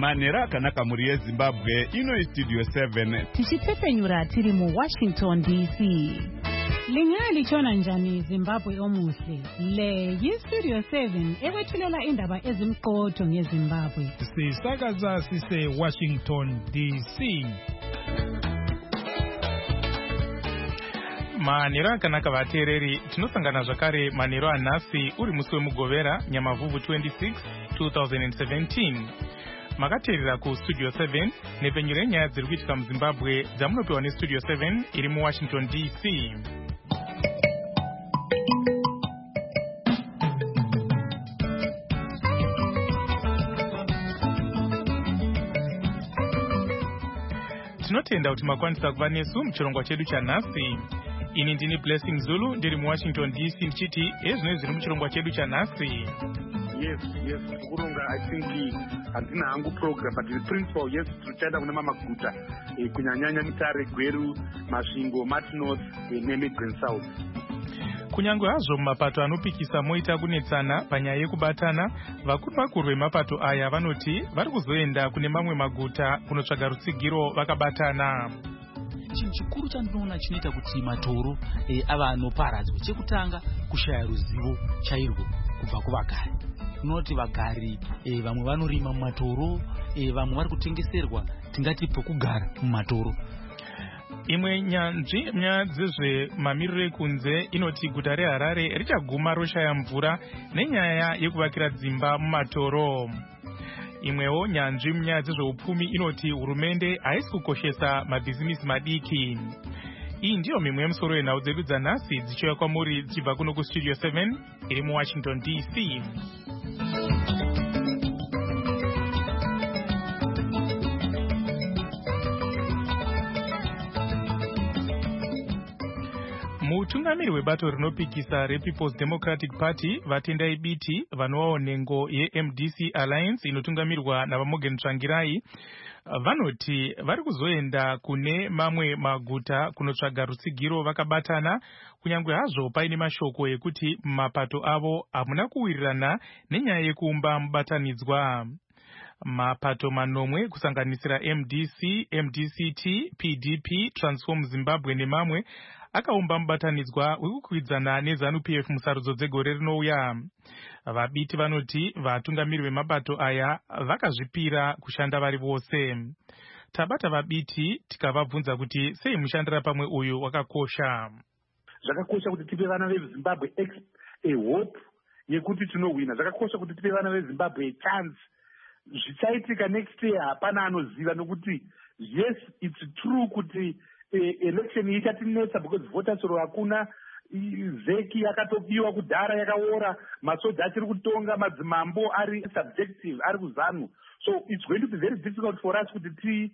Manera akanaka muri yeZimbabwe ino Studio 7 tichipfepenyura tiri mu Washington DC. Lingali chona njani Zimbabwe omuhle le yiStudio 7 ekwethulela indaba ezimqotho ngeZimbabwe sisakaza sise Washington DC. Manero akanaka vateereri, tinosangana zvakare manero anhasi uri musi wemugovera Nyamavhuvhu 26 2017. Makateerera ku Studio 7 nepenyero yenyaya dziri kuitika muZimbabwe dzamunopiwa neStudio 7 iri muWashington DC. Tinotenda kuti makwanisa kuva nesu muchirongwa chedu chanhasi. Ini ndini Blessing Zulu ndiri muWashington DC ndichiti ezvino zviri muchirongwa chedu chanhasi. Yes, kuronga I think handina hangu program but the principle yes tichaenda kuna maguta kunyanyanya Mutare, Gweru, Masvingo, Martinez neMidrand South. Kunyange hazvo mumapato anopikisa moita kunetsana panyaya yekubatana, vakuru vemapato aya vanoti vari kuzoenda kune mamwe maguta kunotsvaga rutsigiro vakabatana. Chinhu chikuru chandinoona chinoita kuti matoro ava anoparadzwa, chekutanga kushaya ruzivo chairwo kubva kuvagari. Unoti vagari vamwe vanorima mumatoro, vamwe vari kutengeserwa tingati pekugara mumatoro. Imwe nyanzvi nyaya dzezvemamiriro ekunze inoti guta reHarare richaguma roshaya mvura nenyaya yekuvakira dzimba mumatoro. Imwewo nyanzvi munyaya dzezveupfumi inoti hurumende haisi kukoshesa mabhizimisi madiki. Iyi ndiyo mimwe yemusoro yenhau dzedu dzanhasi dzichiuya kwamuri dzichibva kuno kuStudio 7 iri muWashington DC. Mutungamiri webato rinopikisa rePeople's Democratic Party vatendai biti vanovawo nhengo yeMDC Alliance inotungamirwa naVamorgan Tsvangirai vanoti vari kuzoenda kune mamwe maguta kunotsvaga rutsigiro vakabatana, kunyange hazvo paine mashoko ekuti mapato avo hamuna kuwirirana nenyaya yekuumba mubatanidzwa. Mapato manomwe kusanganisira MDC, MDCT, PDP, Transform Zimbabwe nemamwe akaumba mubatanidzwa wekukwidzana neZANU-PF musarudzo dzegore rinouya. Vabiti vanoti vatungamiri vemabato aya vakazvipira kushanda vari vose. Tabata vabiti tikavabvunza kuti sei mushandira pamwe uyu wakakosha. Zvakakosha kuti tipe vana veZimbabwe a hope yekuti tinowina. Zvakakosha kuti tipe vana veZimbabwe a chance. Zvichaitika next year hapana anoziva, nokuti yes it's true kuti election ichatinetsa because voters roll hakuna, zeki yakatopiwa kudhara yakaora, masoja achiri kutonga, madzimambo ari subjective ari kuZANU. So it's going to be very difficult for us kuti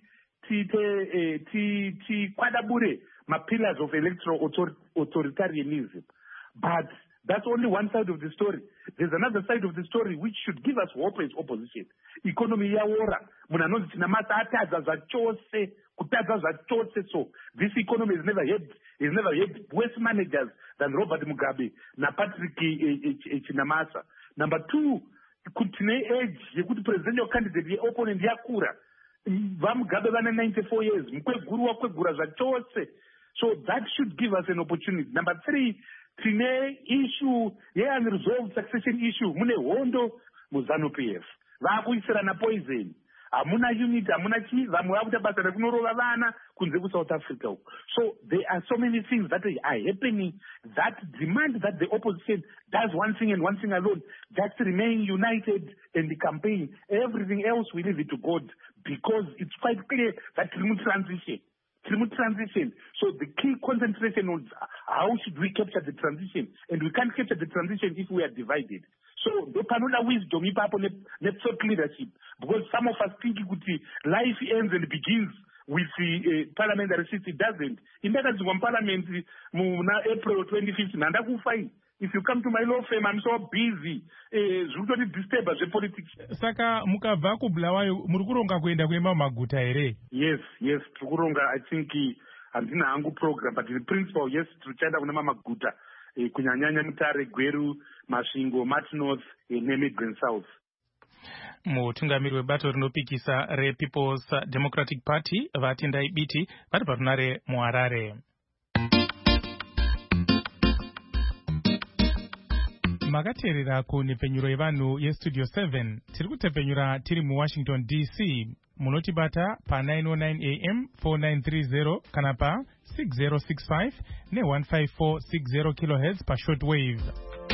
tikwadabure ma-pillars of electoral authoritarianism. But that's only one side of the story. There's another side of the story which should give us hope as opposition. Economy yaora, munhu anonzi tina masa atadza zvachose, kutadza zvachose. So this economy has never had worse managers than Robert Mugabe na Patrick Chinamasa. Number two, kuti tine age yekuti presidential candidate ye-opponent yakura. VaMugabe vane 94 years, Mkweguru wakwegura zvachose. So that should give us an opportunity. Number three, tine issue unresolved succession issue. Mune hondo muZANU-PF vakuisirana poison, hamuna unit, hamuna chi, vamwe vakuita basa rekunorova vana kunze kuSouth Africa. So there are so many things that are happening that demand that the opposition does one thing and one thing alone, just remain united in the campaign. Everything else we leave it to God, because it's quite clear that transition. So the key concentration on how should we capture the transition, and we can't capture the transition if we are divided. So the panola wisdom ipapo thought leadership, because some of us think life ends and begins with the parliamentary seat. It doesn't. In that parliament April 2015 fine. If you come to my law firm, I'm so busy. Zvutoti disturb the politics. Saka mukabva kuBulawayo muri kuronga kuenda kuema maguta here? Yes, tikuronga. I think handina hangu program, but in principle yes tichaenda kune maguta kunyanyanya Mutare, Gweru, Masvingo, Martinez neMidrand South. Mutungamiri webato rinopikisa rePeople's Democratic Party vatendai biti vari parunare muHarare. Makateerera kunhepfenyuro yevanhu yestudio 7 tiri kutepfenyura tiri muWashington DC. Munotibata pa 909 AM 4930 kana pa 6065 ne15460 kHz pa shortwave.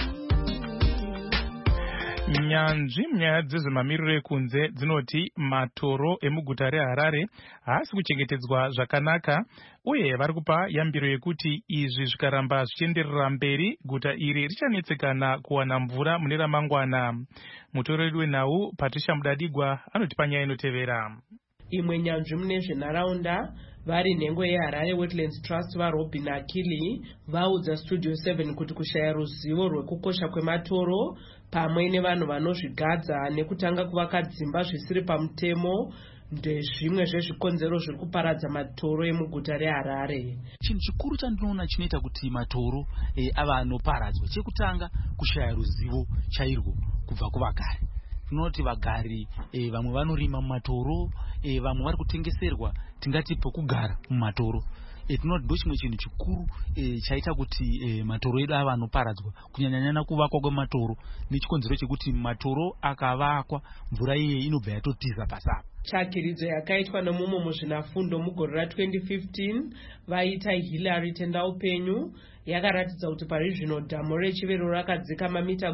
Nyanzvi munyaya dzezvemamiriro ekunze dzinoti matoro emuguta reHarare haasi kuchengetedzwa zvakanaka uye vari kupa yambiro yekuti izvi zvikaramba zvichienderera mberi guta iri richanetsekana kuwana mvura mune ramangwana. Mutoreri wenhau Patricia Mudadigwa anotipa nyaya inotevera. Imwe nyanzvi mune zvenharaunda vari nhengo yeHarare Wetlands Trust vaRobin Akili vaudza Studio 7 kuti kushaya ruzivo rwekukosha kwematoro pamwe nevanhu vanozvigadza nekutanga kuvaka dzimba zvisiri pamutemo ndezvimwe zvezvikonzero zviri kuparadza matoro emuguta reHarare. Chinhu chikuru chandinoona chinoita kuti matoro ava anoparadzwa, chekutanga kushaya ruzivo chairwo kubva kuvagari. Tinoti vagari vamwe vanorima mumatoro, vamwe vari kutengeserwa tingati pokugara mumatoro. Tinoti ndo chimwe chinhu chikuru chaita kuti matoro edu ava anoparadzwa, kunyanyanyanya kuvakwa kwematoro nechikonzero chekuti matoro akavakwa mvura iye inobva yatotiza pasapa. Tsvakiridzo yakaitwa nemumwe muzvinafundo mugore ra2015 vaita Hillary Tendaupenyu yakaratidza kuti pari zvino dhamu rechivero rakadzika mamita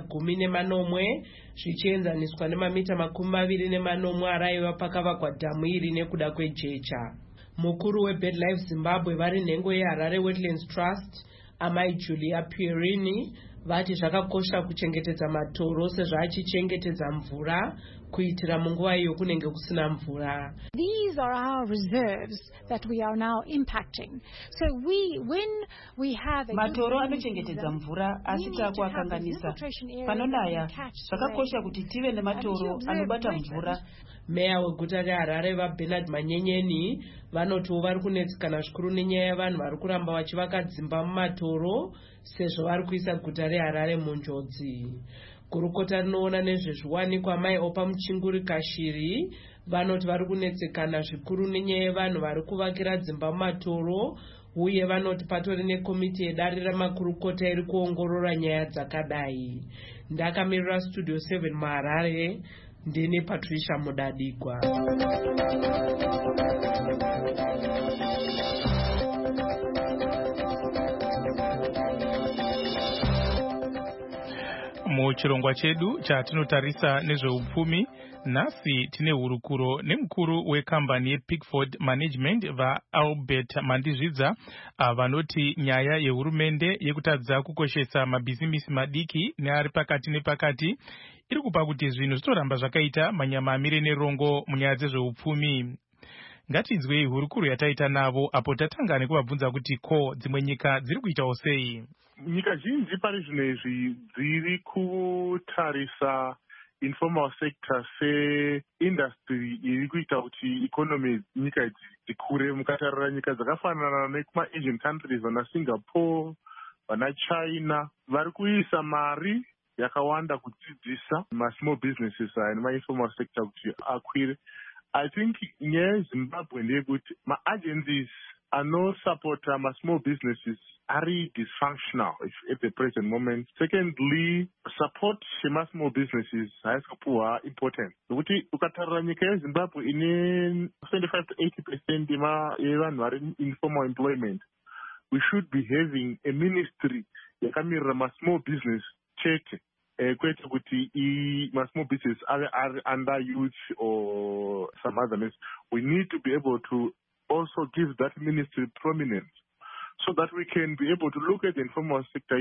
10 zvichienzaniswa nemamita 20 araiva pakavakwa dhamu iri nekuda kwejecha. Mukuru weBirdlife Zimbabwe vari nhengo yeHarare Wetlands Trust Amai Julia Pierini vati zvakakosha kuchengetedza matoro sezvo achichengetedza mvura kuitira munguva iyo kunenge kusina mvura. These are our reserves that we are now impacting. So when we have matoro anochengetedza mvura asi takuakanganisa panonaya zvakakosha kuti tive nematoro anobata mvura. Meya weguta reHarare vaBernard Manyenyeni vanotiwo vari kunetsekana zvikuru nenyaya yavanhu vari kuramba vachivaka dzimba mumatoro sezvo vari kuisa guta reHarare munjodzi. Gurukota rinoona nezvezviwanikwa Mai Opa Muchinguri Kashiri vanoti vari kunetsekana zvikuru nenyaya yavanhu vari kuvakira dzimba mumatoro uye vanoti patori nekomiti yedare ramakurukota iri kuongorora nyaya dzakadai. Ndakamirira Studio 7 muHarare ndine Patricia Mudadigwa. Muchirongwa chedu chatinotarisa nezveupfumi, nhasi tine hurukuro nemukuru wekambani yePickford Management vaAlbert Mandizvidza vanoti nyaya yehurumende yekutadza kukoshesa mabhizimisi madiki neari pakati nepakati iri kupa kuti zvinhu zvitoramba zvakaita manyama amire nerongo munyaya dzezveupfumi. Ngatinzwei hurukuro yataita navo apo tatanga nekuvabvunza kuti ko dzimwe nyika dziri kuitawo sei. Nyika zhinji pari zvino izvi dziri kutarisa informal sector seindustry iri kuita kuti economy nyika idzi dzikure. Mukatarira nyika dzakafanana nekuma-Asian countries vana Singapore, vana China vari kuisa mari yakawanda kudzidzisa ma-small businesses nema-informal sector kuti akwire. I think nyaya yeZimbabwe ndeyekuti ma-agencies anosupporta ma-small businesses are dysfunctional at the present moment. Secondly, support yema-small businesses haisi kupuwa importance. Nokuti ukatarira nyika yeZimbabwe ine 25 to 80% yevanhu vari informal employment. We should be having a ministry yakamirira ma-small business chete. Kwete kuti ma-small business are under youth or some other means. We need to be able to also give that ministry prominence so that we can be able to look at the informal sector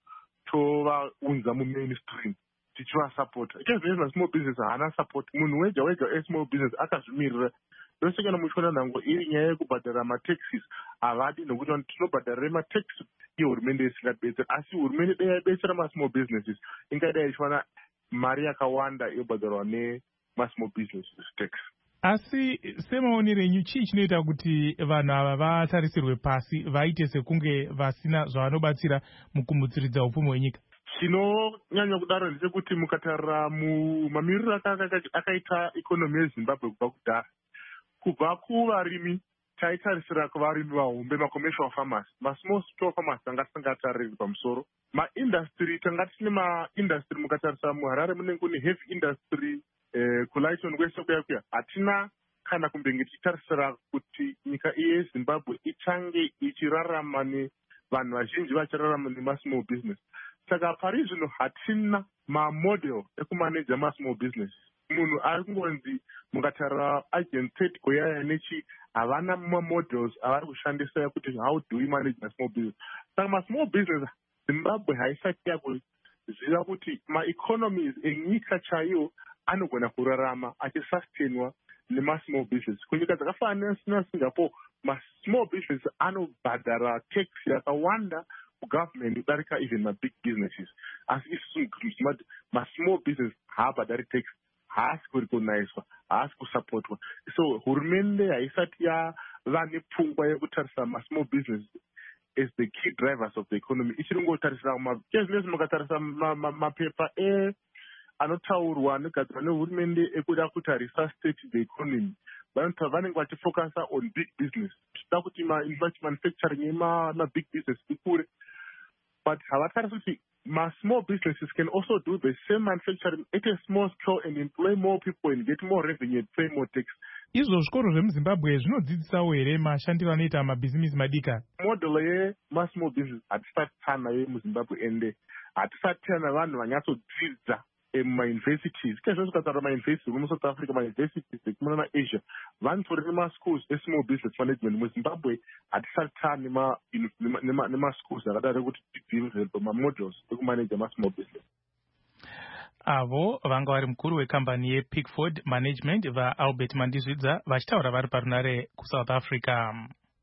to unza mu mainstream tichiva support. Ikazi small business hana support munhu wega small business akazvimirira. Yose kana muchona nango iri nyaya yekubhadhara mataxes havadi nokuti tinobhadhara mataxes hurumende isingadetsera asi hurumende dai yaibetsera ma-small businesses ingadai ichiwana mari yakawanda yobhadharwa ne-ma-small businesses tax. Asi semaonero enyu chii chinoita kuti vanhu ava vatarisirwe pasi vaite sekunge vasina zvavanobatsira mukumutsiridza upfumi hwenyika? Chinonyanya kudaro ndechekuti mukatarira mamiriro akaita ikonomi yeZimbabwe kubva kudhara, kubva kuvarimi taitarisira kuvarimi vahombe, macommercial farmers, masmall scale farmers tanga tisingatariri pamusoro. Maindustry tanga tine maindustry, mukatarisa muHarare munenge kune heavy industry, kuLighton kwese kuya hatina kana kumbenge tichitarisira kuti nyika yeZimbabwe ichange ichirarama nevanhu vazhinji vachirarama nemasmall business. Saka pari zvino hatina mamodel ekumaneja masmall business. Munhu ari kungonzi mukatarira agent goyaya nechi havana mamodels avari kushandisa kuti how do we manage a small business. Saka masmall business Zimbabwe haisati yakuziva kuti maeconomies enyika chaiwo anogona kurarama achisustainwa nemasmall business. Kunyika dzakafanana naSingapore, masmall business anobhadhara tax yakawanda government kudarika even mabig businesses. Asi isusu masmall business haabhadhari tax, haasi kurecognizwa, haasi kusupportwa. So hurumende haisati yava nepfungwa yekutarisa masmall business as the key drivers of the economy. Ichiringotarisira kezvinezvi mukatarisa mapepa anotaurwa negadzirwa nehurumende ekuda kuti resuscitate the economy, vanenge vachifocusa on big business. Tichida kuti manufacturing yemabig business ikure, but havatarisi kuti small businesses can also do the same manufacturing at a small scale and employ more people and get more revenue and pay more tax. Izvo zvikoro zvemuZimbabwe zvinodzidzisawo here mashandiro anoita mabhizimusi madika? Model yemasmall business hatisati tanayo muZimbabwe ende hatisati tana vanhu vanyatsodzidza mumauniversities. Kezvo zvikatarira mauniversities muSouth Africa, mauniversities ekumunana Asia vanotori nemaschools esmall business management. MuZimbabwe hatisati tane nemaschools akadaro kuti tidevelop mamodels ekumaneja masmall business. Avo vanga vari mukuru wekambani yePickford Management vaAlbert Mandizvidza vachitaura vari parunare kuSouth Africa.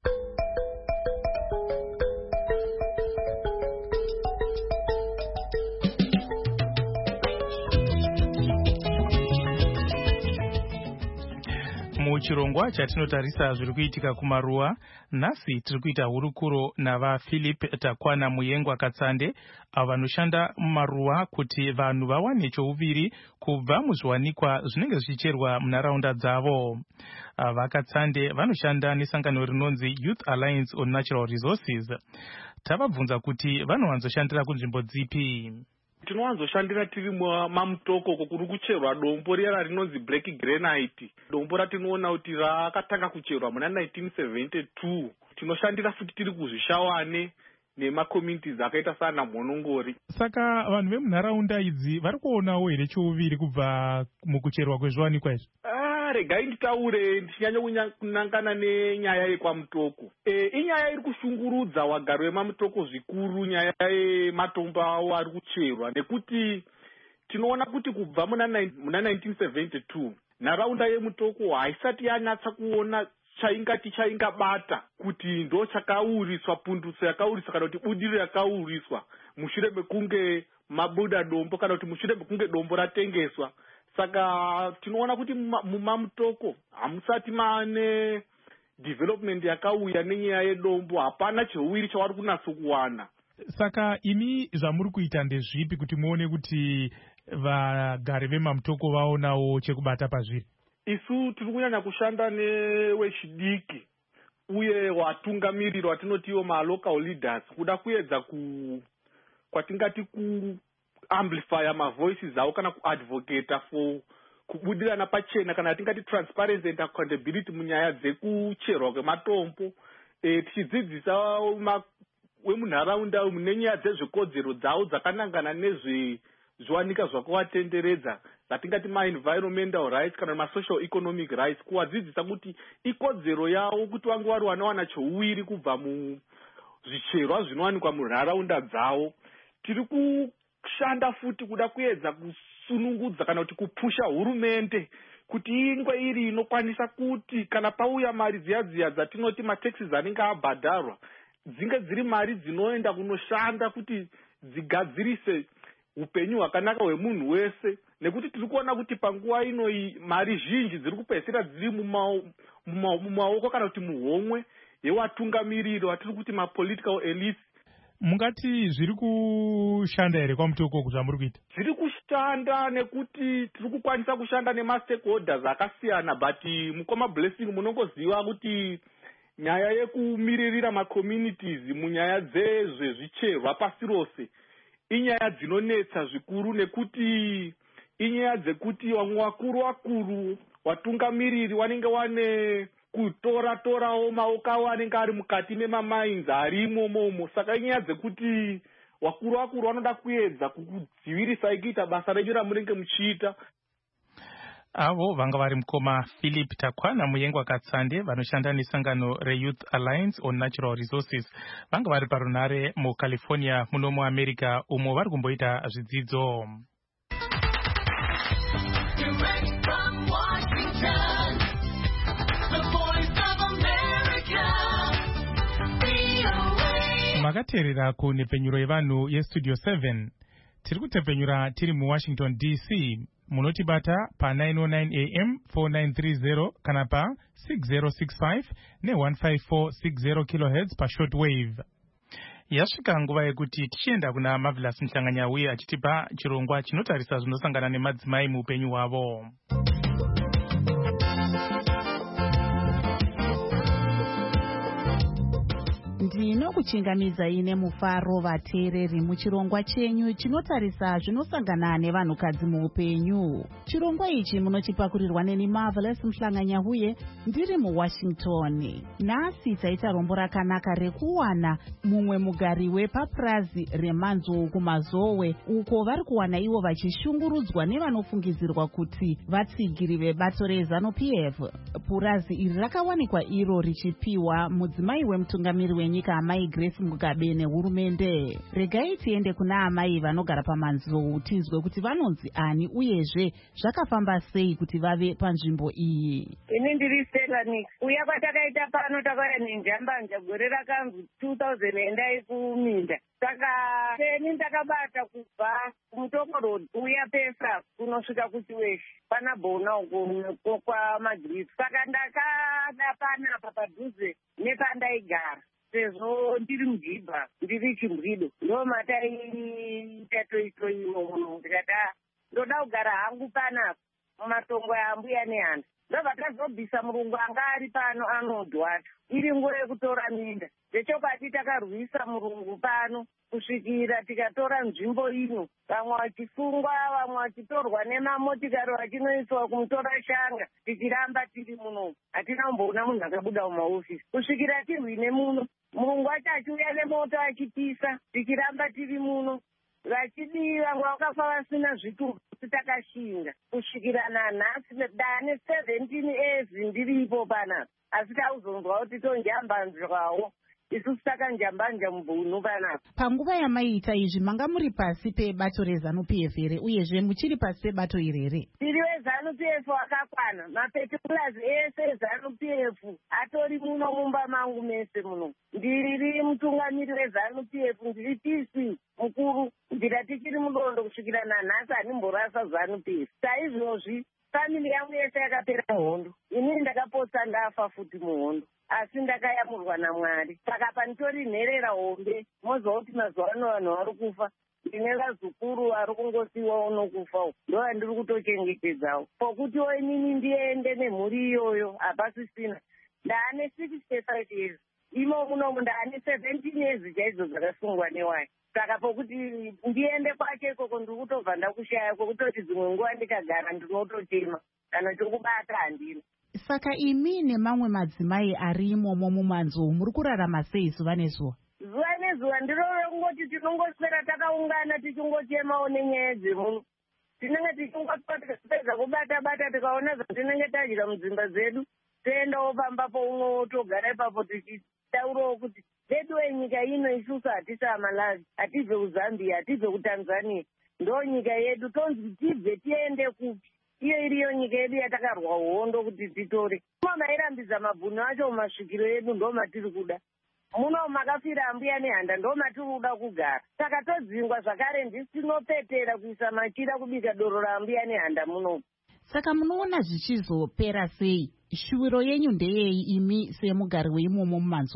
Muchirongwa chatinotarisa zviri kuitika kumaruwa, nhasi tiri kuita hurukuro navaPhilip Takwana Muyengwa Katsande avo vanoshanda mumaruwa kuti vanhu vawane chouviri kubva muzviwanikwa zvinenge zvichicherwa munharaunda dzavo. VaKatsande vanoshanda nesangano rinonzi Youth Alliance on Natural Resources. Tavabvunza kuti vanowanzoshandira kunzvimbo dzipi. Tinowanzoshandira tiri mamutoko kuri kucherwa dombo riya rinonzi black granite. Dombo ratinoona kuti rakatanga kucherwa muna 1972. Tinoshandira futi tiri kuzvishawane nemacommunities akaita sana Mhonongori. Saka vanhu vemunharaunda idzi vari kuonawo here chouviri kubva mukucherwa kwezviwanikwa izvi? Regai nditaure ndichinyanya kunangana nenyaya yekwamutoko. Inyaya iri kushungurudza wagari wemamutoko zvikuru, nyaya yematombo awo ari kucherwa, nekuti tinoona kuti kubva muna 1972 nharaunda yemutoko haisati yanyatsa kuona chaingabata kuti ndo chakauriswa, pundutso yakauriswa kana kuti budiriro yakauriswa mushure mekunge mabuda dombo kana kuti mushure mekunge dombo ratengeswa. Saka tinoona kuti mumamutoko hamusati maane development yakauya nenyaya yedombo, hapana cheuwiri chavari kunatso kuwana. Saka imi zvamuri kuita ndezvipi kuti muone kuti vagari vemamutoko vaonawo chekubata pazviri? Isu tiri kunyanya kushanda newechidiki uye watungamiriri watinoti iwo malocal leaders kuda kuedza kwatingati amplify mavoices awo kana kuadvocate for kubudirana pachena kana tingati transparency and accountability munyaya dzekucherwa kwematombo, tichidzidzisa wemunharaunda nenyaya dzezvekodzero dzawo dzakanangana nezviwanika zvakavatenderedza zatingati ma-environmental rights kana ma-social economic rights, kuvadzidzisa kuti ikodzero yavo kuti vange vari vanowana chouwiri kubva muzvicherwa zvinowanikwa munharaunda dzavo. Tiri kushanda futi kuda kuedza kusunungudza kana kuti kupusha hurumende kuti ingwe iri inokwanisa kuti kana pauya mari dziya dzatinoti mataxes anenge abhadharwa dzinge dziri mari dzinoenda kunoshanda kuti dzigadzirise upenyu hwakanaka hwemunhu wese, nekuti tiri kuona kuti panguva ino mari zhinji dziri kupedzisira dziri mumaoko kana kuti muhomwe yewatungamiriri watiri kuti mapolitical elites. Mungati zviri kushanda here kwamutoko zvamuri kuita? Zviri kushanda nekuti tiri kukwanisa kushanda nemastakeholders akasiyana, but mukoma Blessing munongoziva kuti nyaya yekumiririra macommunities munyaya dzezvezvicherwa pasi rose inyaya dzinonetsa zvikuru, nekuti inyaya dzekuti vamwe vakuru vatungamiriri vanenge wane kutora-torawo maoko avo anenge ari mukati memamainzi arimo momo. Saka inyaya dzekuti vakuru vanoda kuedza kukudzivirisai kuita basa renyu ramunenge muchiita. Avo vanga vari mukoma Philip Takwana Muyengwa Katsande vanoshanda nesangano reYouth Alliance on Natural Resources. Vanga vari parunare muCalifornia muno muAmerica umo vari kumboita zvidzidzo. Makateerera kunhepfenyuro yevanhu yestudio 7. Tiri kutepfenyura tiri muWashington DC. Munotibata pa 909 AM 4930 kana pa 6065 ne15460 kHz pa shortwave. Yasvika nguva yekuti tichienda kuna Marvelous Mhlanganyauye achitipa chirongwa chinotarisa zvinosangana nemadzimai muupenyu hwavo. Ndinokuchingamidza ine mufaro vateereri muchirongwa chenyu chinotarisa zvinosangana nevanhukadzi muupenyu. Chirongwa ichi munochipakurirwa neni Marvelous Mhlanganyauye ndiri muWashington. Nhasi taita rombo rakanaka rekuwana mumwe mugari wepapurazi reManzou kumazowe, uko vari kuwana ivo vachishungurudzwa nevanofungidzirwa kuti vatsigiri vebato reZANU-PF. Purazi iri rakawanikwa iro richipiwa mudzimai wemutungamiri wenyika Amai Grace Mugabe nehurumende. Regai tiende kuna amai vanogara paManzou tinzwe kuti vanonzi ani uyezve zvakafamba sei kuti vave panzvimbo iyi. Ini ndiri Stelanik. Uya kwatakaita pano takauya nenjambanja gore rakanzi 2000 endai kuminda. Saka teni ndakabata kubva kuMutoko Road uya pesa kunosvika kuChiweshi pana Bona uko kwaMagirisi. Saka ndakada panapa padhuze nepandaigara. Sezvo ndiri mujibha ndiri chimbwido ndo mataiita toitoi imomo ndikati ndoda kugara hangu panapa mumatongo ambuya nehanda ndobva tazobvisa murungu anga ari pano anodhwata iri nguva yekutora minda. Zvechokwadi takarwisa murungu pano kusvikira tikatora nzvimbo ino, vamwe vachisungwa, vamwe vachitorwa nemamotikari vachinoiswa kumutora shanga. Tichiramba tiri muno, hatina kumboona munhu akabuda mumaofisi kusvikira tirwine muno. Murungu wacho achiuya nemota achipisa, tichiramba tiri muno. Vachidi vamwe vakafa vasina zvitubu takashinga kusvikira nanhasi dane 17 ezi ndiripo panapa, asi tauzonzwa kuti tonjambanzwawo isusu takanjambanja mubhunu panapa. Panguva yamaiita izvi manga muri pasi pebato reZANU-PF here uyezve muchiri pasi pebato iri here? Tiri weZANU-PF wakakwana, mapetipulazi ese eZANU-PF atori muno mumba mangu mese muno. Ndiri mutungamiri weZANU-PF, ndiri PC mukuru, ndira tichiri mudondo kusvikira nanhasi handimborasa ZANU-PF. Saizvozvi famili yangu yese yakapera hondo, inini ndakapotsa ndafa futi muhondo, asi ndakayamurwa naMwari. Saka panitori nherera hombe, moziva kuti mazuva ano vanhu vari kufa, ndine vazukuru vari kungosiwa unokufa, ndo vandiri kutochengetedzawo. Pokutiwo inini ndiende nemhuri iyoyo hapasisina. Ndaane 65 years, imo munomu ndaane 17 years chaidzo dzakasungwa newai. Saka pokuti ndiende kwacho ikoko ndiri kutobva ndakushaya kwekutoti dzimwe nguva ndikagara ndinototema kana chokubata handina. Saka imi nemamwe madzimai ari imomo muManzou muri kurarama sei zuva nezuva? Zuva nezuva ndirove kungoti tinongoswera takaungana tichingotemawo nenyaya dzemuno. Tinenge tichingopedza kubata-bata tikaona zvatinenge tadya mudzimba dzedu, toendawo pambapo umwe togara ipapo tichitaurawo kuti vedu wenyika ino isusu hatisa Malawi, hatibve kuZambia, hatibve kuTanzania, ndo nyika yedu, tonzi tibve tiende kupi? Iyo iriyo nyika yedu yatakarwa hondo kuti titore. Muno mairambidza mabhunu acho mumasvikiro edu ndo matiri kuda. Muno makafira ambuya nehanda ndo matiri kuda kugara. Saka todzingwa zvakare ndisinopetera kuisa machira kubika doro raambuya nehanda muno. Saka munoona zvichizopera sei? Shuviro yenyu ndeyei imi semugari weimomo muManzou?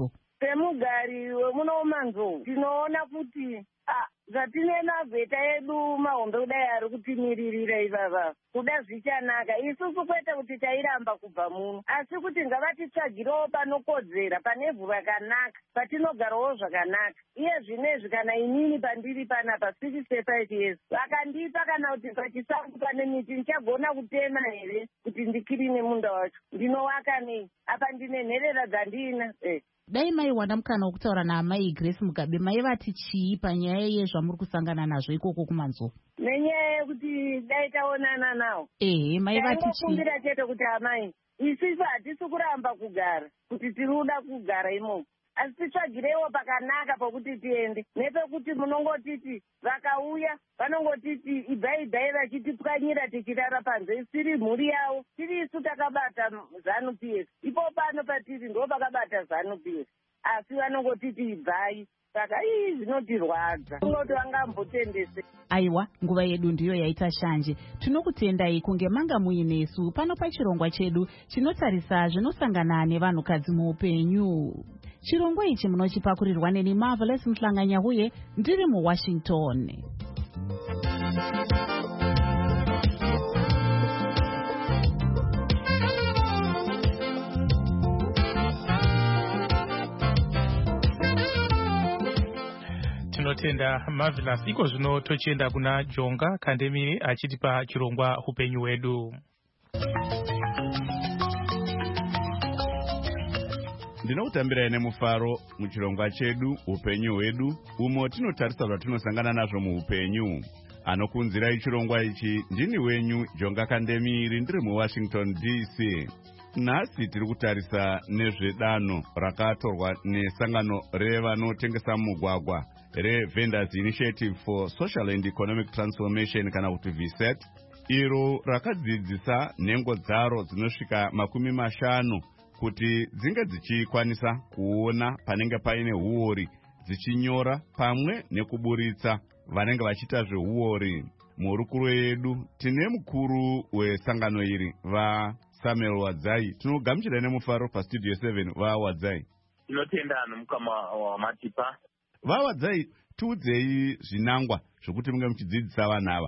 semugari wemunomanzou tinoona kuti zvatine mabheta edu mahombe kudai ari kutimiririra ivava kuda zvichanaka isusu kwete kuti tairamba kubva muno asi kuti ngavatitsvagirewo panokodzera panevhu rakanaka patinogarawo zvakanaka iye zvinezvi kana inini pandiri panapa 65 years vakandipa kana kuti pachisango pane miti ndichagona kutema here kuti ndikirine munda wacho ndinovaka nei apa ndine nherera dzandina dai maiwana mukana wokutaura naamai Grace Mugabe maivati chii panyaya yezvamuri kusangana nazvo ikoko kumanzou nenyaya yekuti dai taonana nawo maivati chii kumbira chete kuti amai isisu hatisi kuramba kugara kuti tiri kuda kugara imomo asi titsvagirewo pakanaka pokuti tiende nepekuti munongotiti vakauya vanongotiti ibhai vachitipwanyira tichirara panze tiri mhuri yavo tiri isu takabata ZANU-PF ipo pano patiri ndo pakabata ZANU-PF asi vanongotiti ibhai saka zvinotirwadza kungoti vangambotendese. Aiwa, nguva yedu ndiyo yaita shanje. Tinokutendai kunge manga muinesu pano pachirongwa chedu chinotarisa zvinosangana nevanhukadzi muupenyu. Chirongwa ichi munochipakurirwa neni Marvelous Mhlanganyahuye ndiri muWashington. Tinotenda Marvelous. Iko zvino tochienda kuna Jonga Kandemiri achitipa chirongwa upenyu wedu. Ndinokutambira ine mufaro muchirongwa chedu upenyu hwedu umo tinotarisa zvatinosangana nazvo muupenyu. Anokunzirai chirongwa ichi ndini wenyu Jonga Kandemiri ndiri muWashington DC. Nhasi tiri kutarisa nezvedanho rakatorwa nesangano revanotengesa mugwagwa reVendors Initiative for Social and Economic Transformation kana kuti VSET, iro rakadzidzisa nhengo dzaro dzinosvika 50 kuti dzinge dzichikwanisa kuona panenge paine huori dzichinyora pamwe nekuburitsa vanenge vachiita zveuori. Murukuru yedu tine mukuru wesangano iri Samuel Wadzai. Tinogamuchira nemufaro pastudio 7 Wadzai. Tinotenda nomukama wamatipa. Wadzai, tiudzei zvinangwa zvokuti munge muchidzidzisa vanhu ava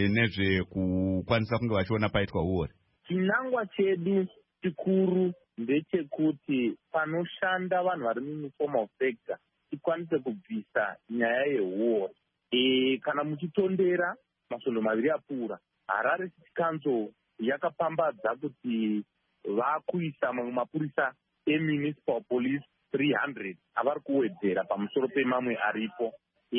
nezvekukwanisa kunge vachiona paitwa uori. Chinangwa chedu chikuru ndechekuti panoshanda vanhu vari muinformal sector tikwanise kubvisa nyaya yeuori. Kana muchitondera masvondo 2 apfuura, Harare City Council yakapambadza kuti vakuisa mamwe mapurisa emunicipal police 300 avari kuwedzera pamusoro pemamwe aripo.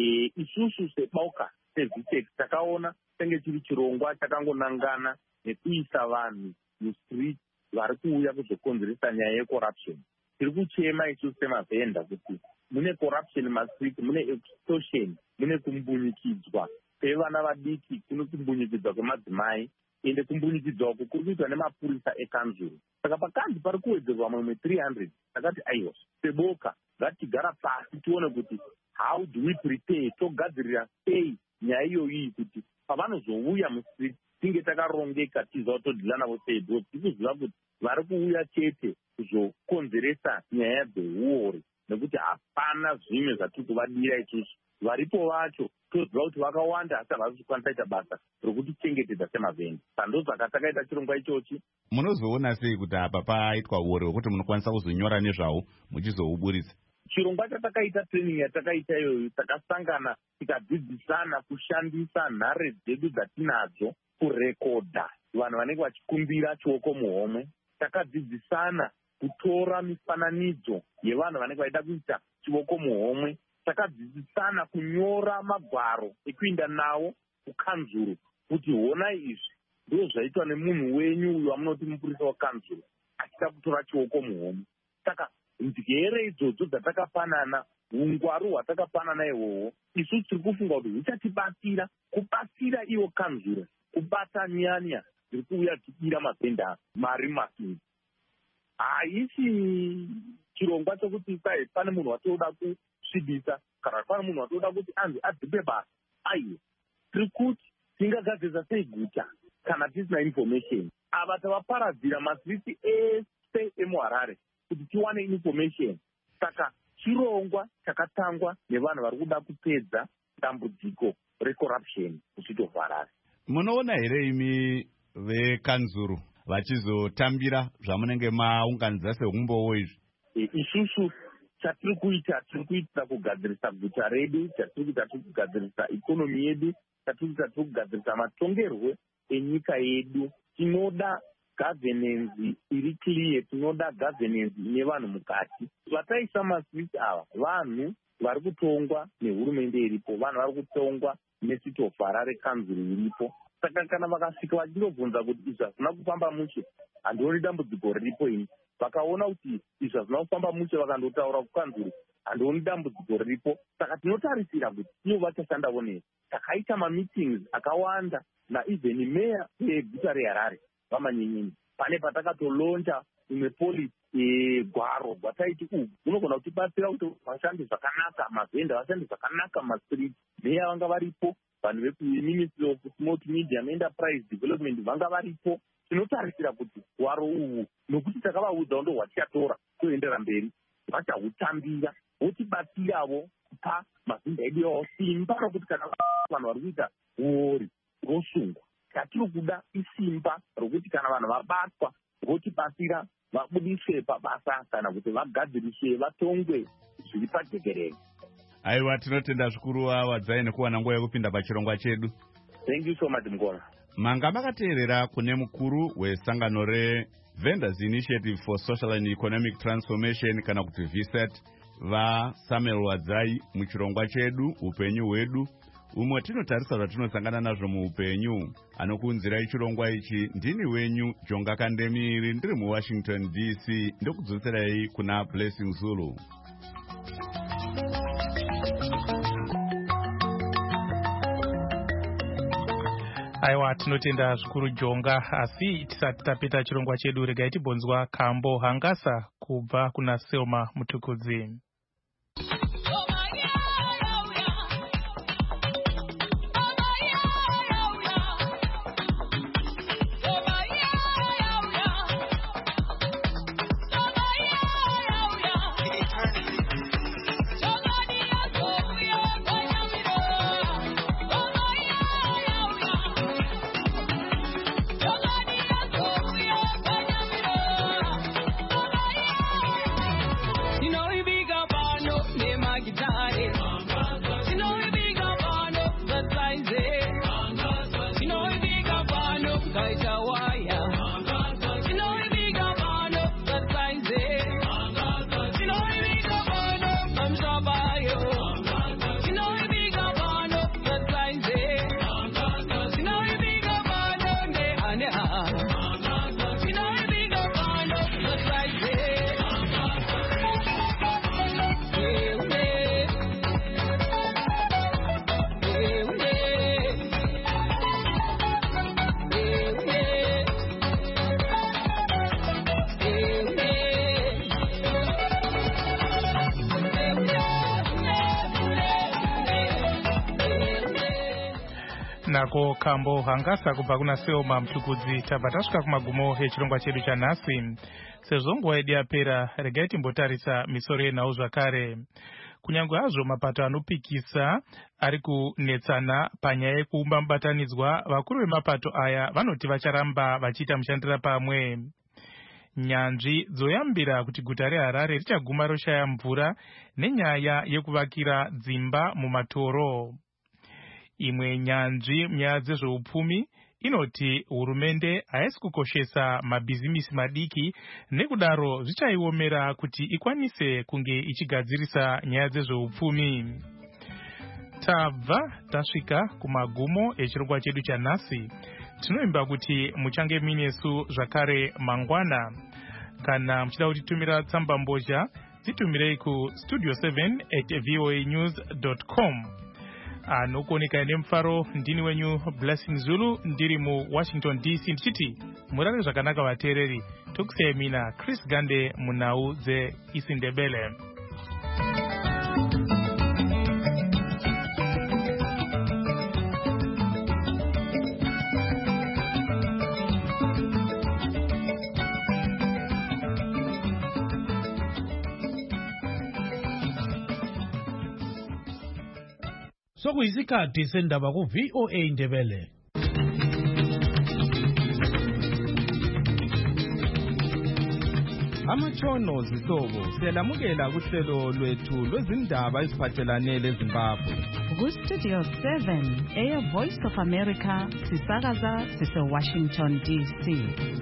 Isusu seboka seVitex takaona senge chiri chirongwa chakangonangana nekuisa vanhu mustreet vari kuuya kuzokonzeresa nyaya yecorruption. Tiri kuchema isusu semavhenda kuti mune corruption mastreet, mune extortion, mune kumbunyikidzwa kwevana vadiki, kuno kumbunyikidzwa kwemadzimai, ende kumbunyikidzwa uku kuri kuitwa nemapurisa ekanzuru. Saka pakanzi pari kuwedzerwa mamwe 300. Takati aiwa, seboka ngatigara pasi tione kuti how do we prepare, togadzirira sei nyaya iyoyi kuti pavanozouya mustreet tinge takarongeka tiziva todhila navo sei, because tikuziva kuti vari kuuya chete kuzokonzeresa nyaya dzeuori nekuti hapana zvimwe zvatiri kuvadira isusu. Varipo vacho toziva kuti vakawanda asi havasi kukwanisa ita basa rokuti chengetedza semavhenda. Sando saka takaita chirongwa ichochi. Munozoona sei kuti apa paitwa uori hwekuti munokwanisa kuzonyora nezvavo muchizouburitsa? Chirongwa chatakaita training yatakaita iyoyo, takasangana tikadzidzisana kushandisa nhare dzedu dzatinadzo kurekodha vanhu vanenge vachikumbira chioko muhomwe. Takadzidzisana kutora mifananidzo yevanhu vanenge vaida kuita chioko muhomwe. Takadzidzisana kunyora magwaro ekuinda nawo kukanzuru kuti honai izvi ndizvo zvaitwa nemunhu wenyu uyu wamunoti mupurisa wakanzuru achida kutora chioko muhomwe. Saka njere idzodzo dzatakapanana, ungwaru hwatakapanana ihwohwo, isusu tiri kufunga kuti huchatibatsira kubatsira iwo kanzuru kubata nyanya dziri kuuya tichibira mavhenda mari masingi. Haisi chirongwa chokuti pane munhu watoda kusvibisa kana pane munhu watoda kuti anzi adzipe basa. Aiwa, tiri kuti tingagadzirisa sei guta kana tisina information. Ava tavaparadzira masiriti ese emuHarare kuti tiwane information. Saka chirongwa chakatangwa nevanhu vari kuda kupedza dambudziko recorruption mucity of Harare. Munoona here imi vekanzuru vachizotambira zvamunenge maunganidza seumbowo izvi? Isusu chatiri kuita, tiri kuitira kugadzirisa guta redu, chatiri kuita tiri kugadzirisa ikonomi yedu, chatiri kuita tiri kugadzirisa matongerwo enyika yedu. Tinoda governance iri clear, tinoda governance ine vanhu mukati. Vataisa maswitch ava, vanhu vari kutongwa nehurumende iripo, vanhu vari kutongwa necity of Harare kanzuru iripo. Saka kana vakasvika vachindobvunza kuti izvi hazvina kufamba mushe, handioni dambudziko riripo ini. Vakaona kuti izvi hazvina kufamba mushe vakandotaura kukanzuru, handioni dambudziko riripo. Saka tinotarisira kuti ivo vachashandawo nesu. Takaita mameetings akawanda naivheni meya yeguta reHarare vamanyenyeni. Pane patakatolonja imwe polisi gwaro gwataiti unogona kutibatsira kuti vashande zvakanaka, mavhenda vashande zvakanaka mumastriti. Meya vanga varipo, vanhu veku-Ministry of Multimedia and Enterprise Development vanga varipo. Tinotarisira kuti gwaro uhu, nokuti takavaudza ndo hwatichatora toendera mberi, vachahutambira, votibatsiravo kupa mavhenda edu yawo simba rokuti kana vanhu vari kuita uori rosungwa. Chatiri kuda isimba rokuti kana vanhu vabatwa votibatsira vabudiswe pabasa kana kuti vagadziriswe vatongwe zviri pajekerere. Aiwa, tinotenda zvikuru wadzai nekuwana nguva yekupinda pachirongwa chedu. Thank you so much Mukoma. Manga makateerera kune mukuru wesangano reVendors Initiative for Social and Economic Transformation kana kuti VSET vaSamuel Wadzai muchirongwa chedu upenyu hwedu, umwe tinotarisa zvatinosangana nazvo muupenyu. Anokuunzirai chirongwa ichi ndini wenyu Jonga Kandemiri, ndiri muWashington DC, ndokudzoserai kuna Blessing Zulu. Aiwa, tinotenda zvikuru Jonga. Asi tisati tapita chirongwa chedu, regai tibonzwa Kambo Hangasa kubva kuna Selma Mutukudzi. Nako Kambo Hangasa kubva kuna Selma Mutukudzi. Tabva tasvika kumagumo echirongwa chedu chanhasi. Sezvo nguva yedu yapera, regai timbotarisa misoro yenhau zvakare. Kunyange hazvo mapato anopikisa ari kunetsana panyaya yekuumba mubatanidzwa, vakuru vemapato aya vanoti vacharamba vachiita mushandira pamwe. Nyanzvi dzoyambira kuti guta reHarare richaguma roshaya mvura nenyaya yekuvakira dzimba mumatoro. Imwe nyanzvi munyaya dzezveupfumi inoti hurumende haisi kukoshesa mabhizimisi madiki, nekudaro zvichaiomera kuti ikwanise kunge ichigadzirisa nyaya dzezveupfumi. Tabva tasvika kumagumo echirongwa chedu chanhasi. Tinoimba kuti muchange minesu zvakare mangwana. Kana muchida kutitumira tsamba mbozha, titumirei ku studio7@voanews.com. Anokuoneka nemufaro ndini wenyu Blessing Zulu, ndiri muWashington DC, ndichiti murare zvakanaka vateereri. Tokusiyai mina Chris Gande munhau dzeIsindebele. Sokuyisikhathi sendaba ku VOA Indebele. Amatshono zihlobo siyalamukela kuhlelo lwethu lwezindaba eziphathelane leZimbabwe. Ku-Studio 7 Air Voice of America sisakaza sise-Washington DC.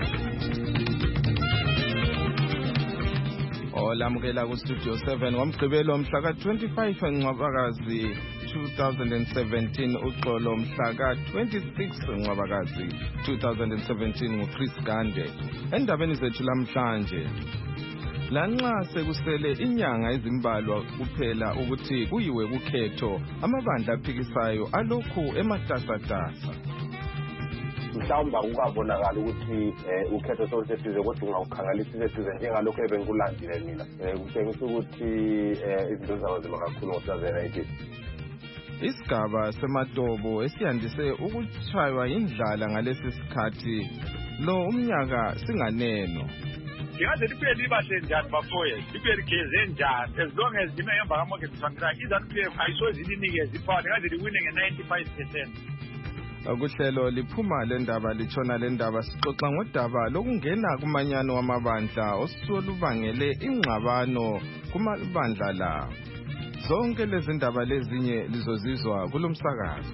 Olamukela ku-Studio 7 ngomgqibelo mhla ka-25 Ncwabakazi 2017 uxolo mhla ka-26 Ncwabakazi 2017 nguChris Gande. Endabeni zethu lamhlanje, lanxa sekusele inyanga ezimbalwa kuphela ukuthi kuyiwe kukhetho, amabandla aphikisayo alokhu ematasatasa. Mhlawumbe ukubonakala ukuthi ukhetho soluseduze kodwa ungawukhangalisa iseduze njengalokho ebengikulandile mina. Kutshengisa ukuthi izinto zizaba kakhulu ngo-2018. Isigaba sematobo esiyandise ukutshaywa indlala ngalesi sikhathi lo umnyaka singaneno. Ngingaze libuye libahle njani bafowethu, libuye ligeze njani, as long as lime emva kaMorgan Tsvangirai, iZANU-PF ayisoze linikeze iphawu, ngingaze liwine nge-95%. Kuhlelo liphuma lendaba litshona lendaba sixoxa ngodaba lokungena kumanyano wamabandla osolubangele ingxabano kumabandla la. Zonke lezi ndaba lezinye lizozizwa kulomsakazo.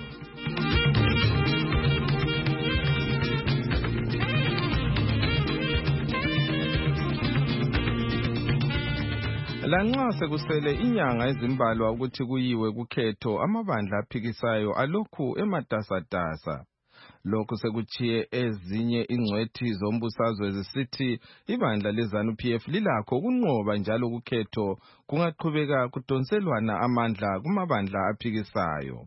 Lanxa sekusele inyanga ezimbalwa ukuthi kuyiwe kukhetho, amabandla aphikisayo alokhu ematasatasa. Lokhu sekuchiye ezinye ingcwethi zombusazwe zisithi ibandla leZANU-PF lilakho kunqoba njalo kukhetho kungaqhubeka kudonselwana amandla kumabandla aphikisayo.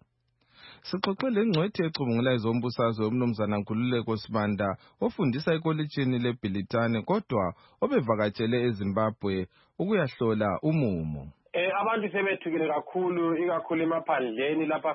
Sixoxe lengcwethi ecubungula izombusazwe uMnumzana Nkululeko Sibanda ofundisa ekolitshini leBilitane kodwa obevakatshele eZimbabwe ukuyahlola umumo. Abantu sebethukile kakhulu, ikakhulu emaphandleni lapha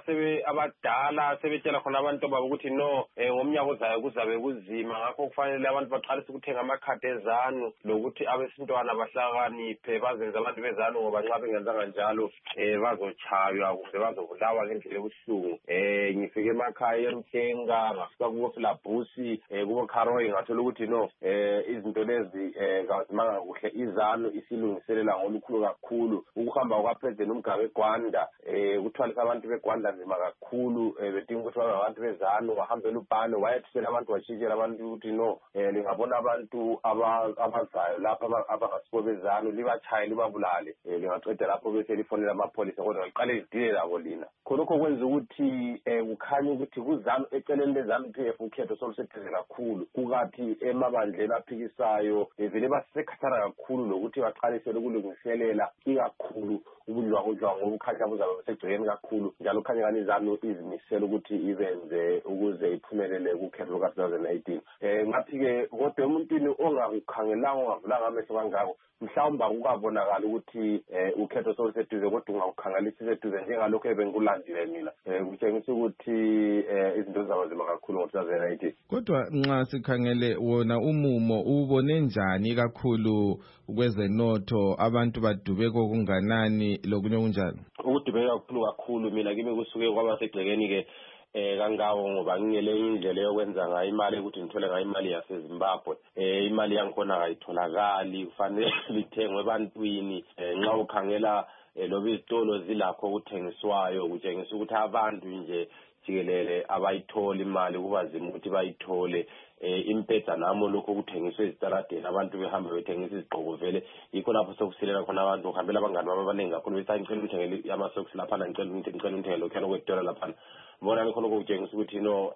abadala sebetshela khona abantu babo ukuthi no, ngomnyaka ozayo kuzabe kuzima, ngakho kufanele abantu baqalise ukuthenga amakhadi eZANU lokuthi abesintwana bahlakaniphe bazenze abantu beZANU, ngoba nxa bengenzanga njalo bazotshaywa kumbe bazobulawa ngendlela ebuhlungu. Ngifike emakhaya eMthenga, ngafika kubo Filabusi, kubo Kharoyi, ngathola ukuthi no, izinto lezi kazimanga kuhle, iZANU isilungiselela ngolukhulu kakhulu. Ukuhamba kwaPresident uMgabe Gwanda ukuthwalisa abantu beGwanda nzima kakhulu, bedinga ukuthi babe abantu beZANU, wahambela uBhano wayethusela abantu washintshela abantu ukuthi no, lingabona abantu abazayo lapha abangasibo beZANU libachaye libabulale, lingaqeda lapho bese lifonela amapholisa kodwa liqale lidile labo lina. Khonokho kwenza ukuthi kukhanye ukuthi kuZANU eceleni leZANU-PF ukhetho soluseduze kakhulu, kukathi emabandleni aphikisayo vele basekhathana kakhulu lokuthi baqalisele ukulungiselela ikakhulu ubudlwangudlwangu obukhanya buzabe busegcekeni kakhulu, njalo khanya kani iZANU izimisela ukuthi ibenze ukuze iphumelele kukhetho luka-2018. Ngathi-ke kodwa emuntwini ongakukhangelanga ongavulanga amehlo kangako, mhlawumbe ukubonakala ukuthi ukhetho soluseduze kodwa ungawukhangalisa iseduze njengalokho ebengikulandile mina. Kutshengisa ukuthi izinto zizaba nzima kakhulu ngo-2018. Kodwa nxa sikhangele wona umumo ubone njani kakhulu kwezenotho, abantu badubeka okunganani lokunye kunjalo? Ukudubeka kakhulu mina kimi kusuke kwaba segcekeni-ke kangawo, ngoba ngingele indlela yokwenza ngayo imali ukuthi ngithole ngayo imali yaseZimbabwe. Imali yangikhona kayitholakali, kufanele lithengwe ebantwini. Nxa ukhangela loba izitolo zilakho okuthengiswayo, kutshengisa ukuthi abantu nje jikelele abayithola imali, kuba nzima ukuthi bayithole. Impetha namo lokho kuthengiswa ezitaladeni, abantu behamba bethengisa izigqoko, vele yikho lapho sokusilela khona abantu. Ukuhambela abangani babo abaningi kakhulu bethi ngicela ngithengele amasocks laphana, ngicela ngithengele lokhuyana kwedollar laphana. Bona khona kutshengisa ukuthi no,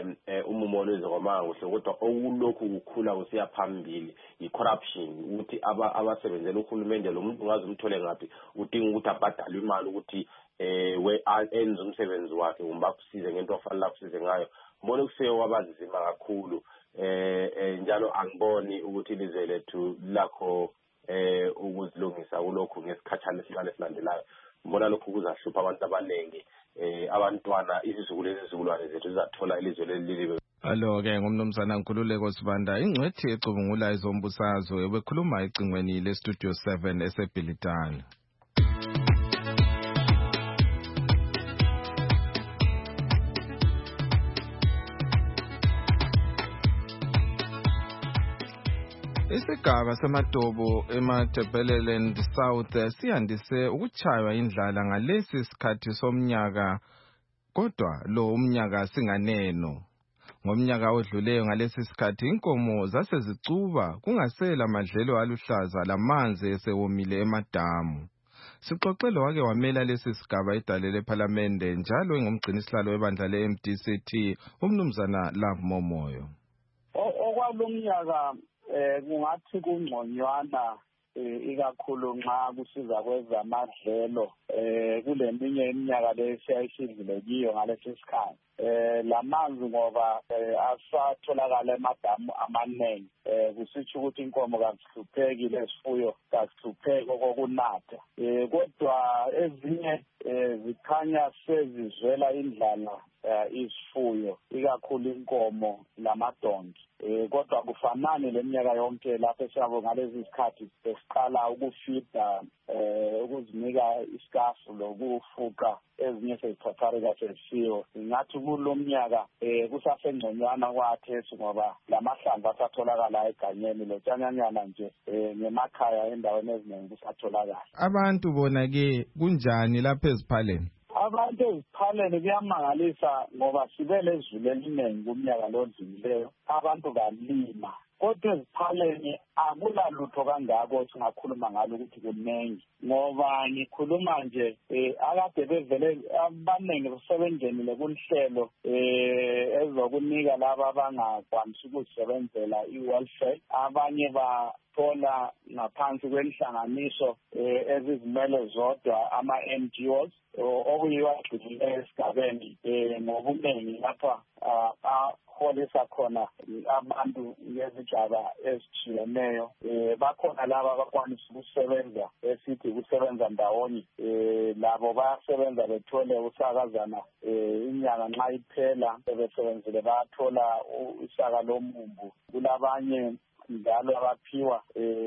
umumo lwezokwamanga kuhle, kodwa okulokhu kukhula kusiya phambili i-corruption, ukuthi abasebenzela uhulumende lo muntu ungaze umthole ngaphi, udinga ukuthi abhadalwe imali ukuthi enze umsebenzi wakhe, kumbe akusize ngento ofanele akusize ngayo. Mbona kusuke kwabazima kakhulu, njalo angiboni ukuthi ilizwe lethu lakho ukuzilungisa kulokhu ngesikhathana esilandelayo. Mbona lokhu kuzahlupha abantu abaningi, abantwana, izizukulwane zethu zizathola ilizwe leli. Alo-ke ngumnumzana Nkululeko Sibanda, ingcwethi ecubungula izombusazwe, ubekhuluma ecingweni leStudio 7 eseBilitane. Isigaba semadobo eMatebeleland South siyandise ukuchaywa indlala ngalesi sikhathi somnyaka, kodwa lo umnyaka singaneno. Ngomnyaka odluleyo ngalesi sikhathi inkomo zasezicuba kungasela madlelo aluhlaza lamanzi esewomile emadamu. Sixoxelo wake wamela lesi sigaba idale lePhalamende njalo engumgcinisihlalo webandla le-MDCT umnumzana Love Momoyo. Okwalomnyaka kungathi kungconywana ikakhulu nxa kusiza kwezamadlelo kuleminye iminyaka lesiyayishidlile kiyo ngalesi sikhathi. Lamanzi ngoba asatholakala emadamu amaningi kusitsho ukuthi inkomo kazihlupheki lezifuyo kazihlupheki okokunatha, kodwa ezinye zikhanya sezizwela indlala izifuyo ikakhulu inkomo namadonki. Kodwa kufanani leminyaka yonke lapho esiyabo ngalezi zikhathi esiqala ukufida ukuzinika isikafu lokufuqa ezinye sezithathareka sezisiyo. Ngathi kulo mnyaka kusasengconywana kwathesi ngoba lamahlamvu asatholakala eganyeni lotshanyanyana nje ngemakhaya endaweni eziningi kusatholakala. Abantu bona ke kunjani lapha eziphaleni? Abantu eziphaleni kuyamangalisa ngoba sibe lezulu eliningi kumnyaka lodlulileyo, abantu balima. Kodwa eziphaleni akulalutho kangako singakhuluma ngalo ukuthi kuningi, ngoba ngikhuluma nje akade bevele abaningi sebengenile kunhlelo ezokunika laba abangakwanisi ukuzisebenzela i-welfare. Abanye bathola ngaphansi kwenhlanganiso ezizimele zodwa ama-NGOs okuyiwa agxile esigabeni ngobuningi lapha holisa khona abantu ngezigaba ezitshiyeneyo. Bakhona laba abakwanisa ukusebenza esithi ukusebenza ndawonye, labo bayasebenza bethole usakazana inyanga nxa iphela sebesebenzile bayathola isaka lomumbu. Kulabanye njalo abaphiwa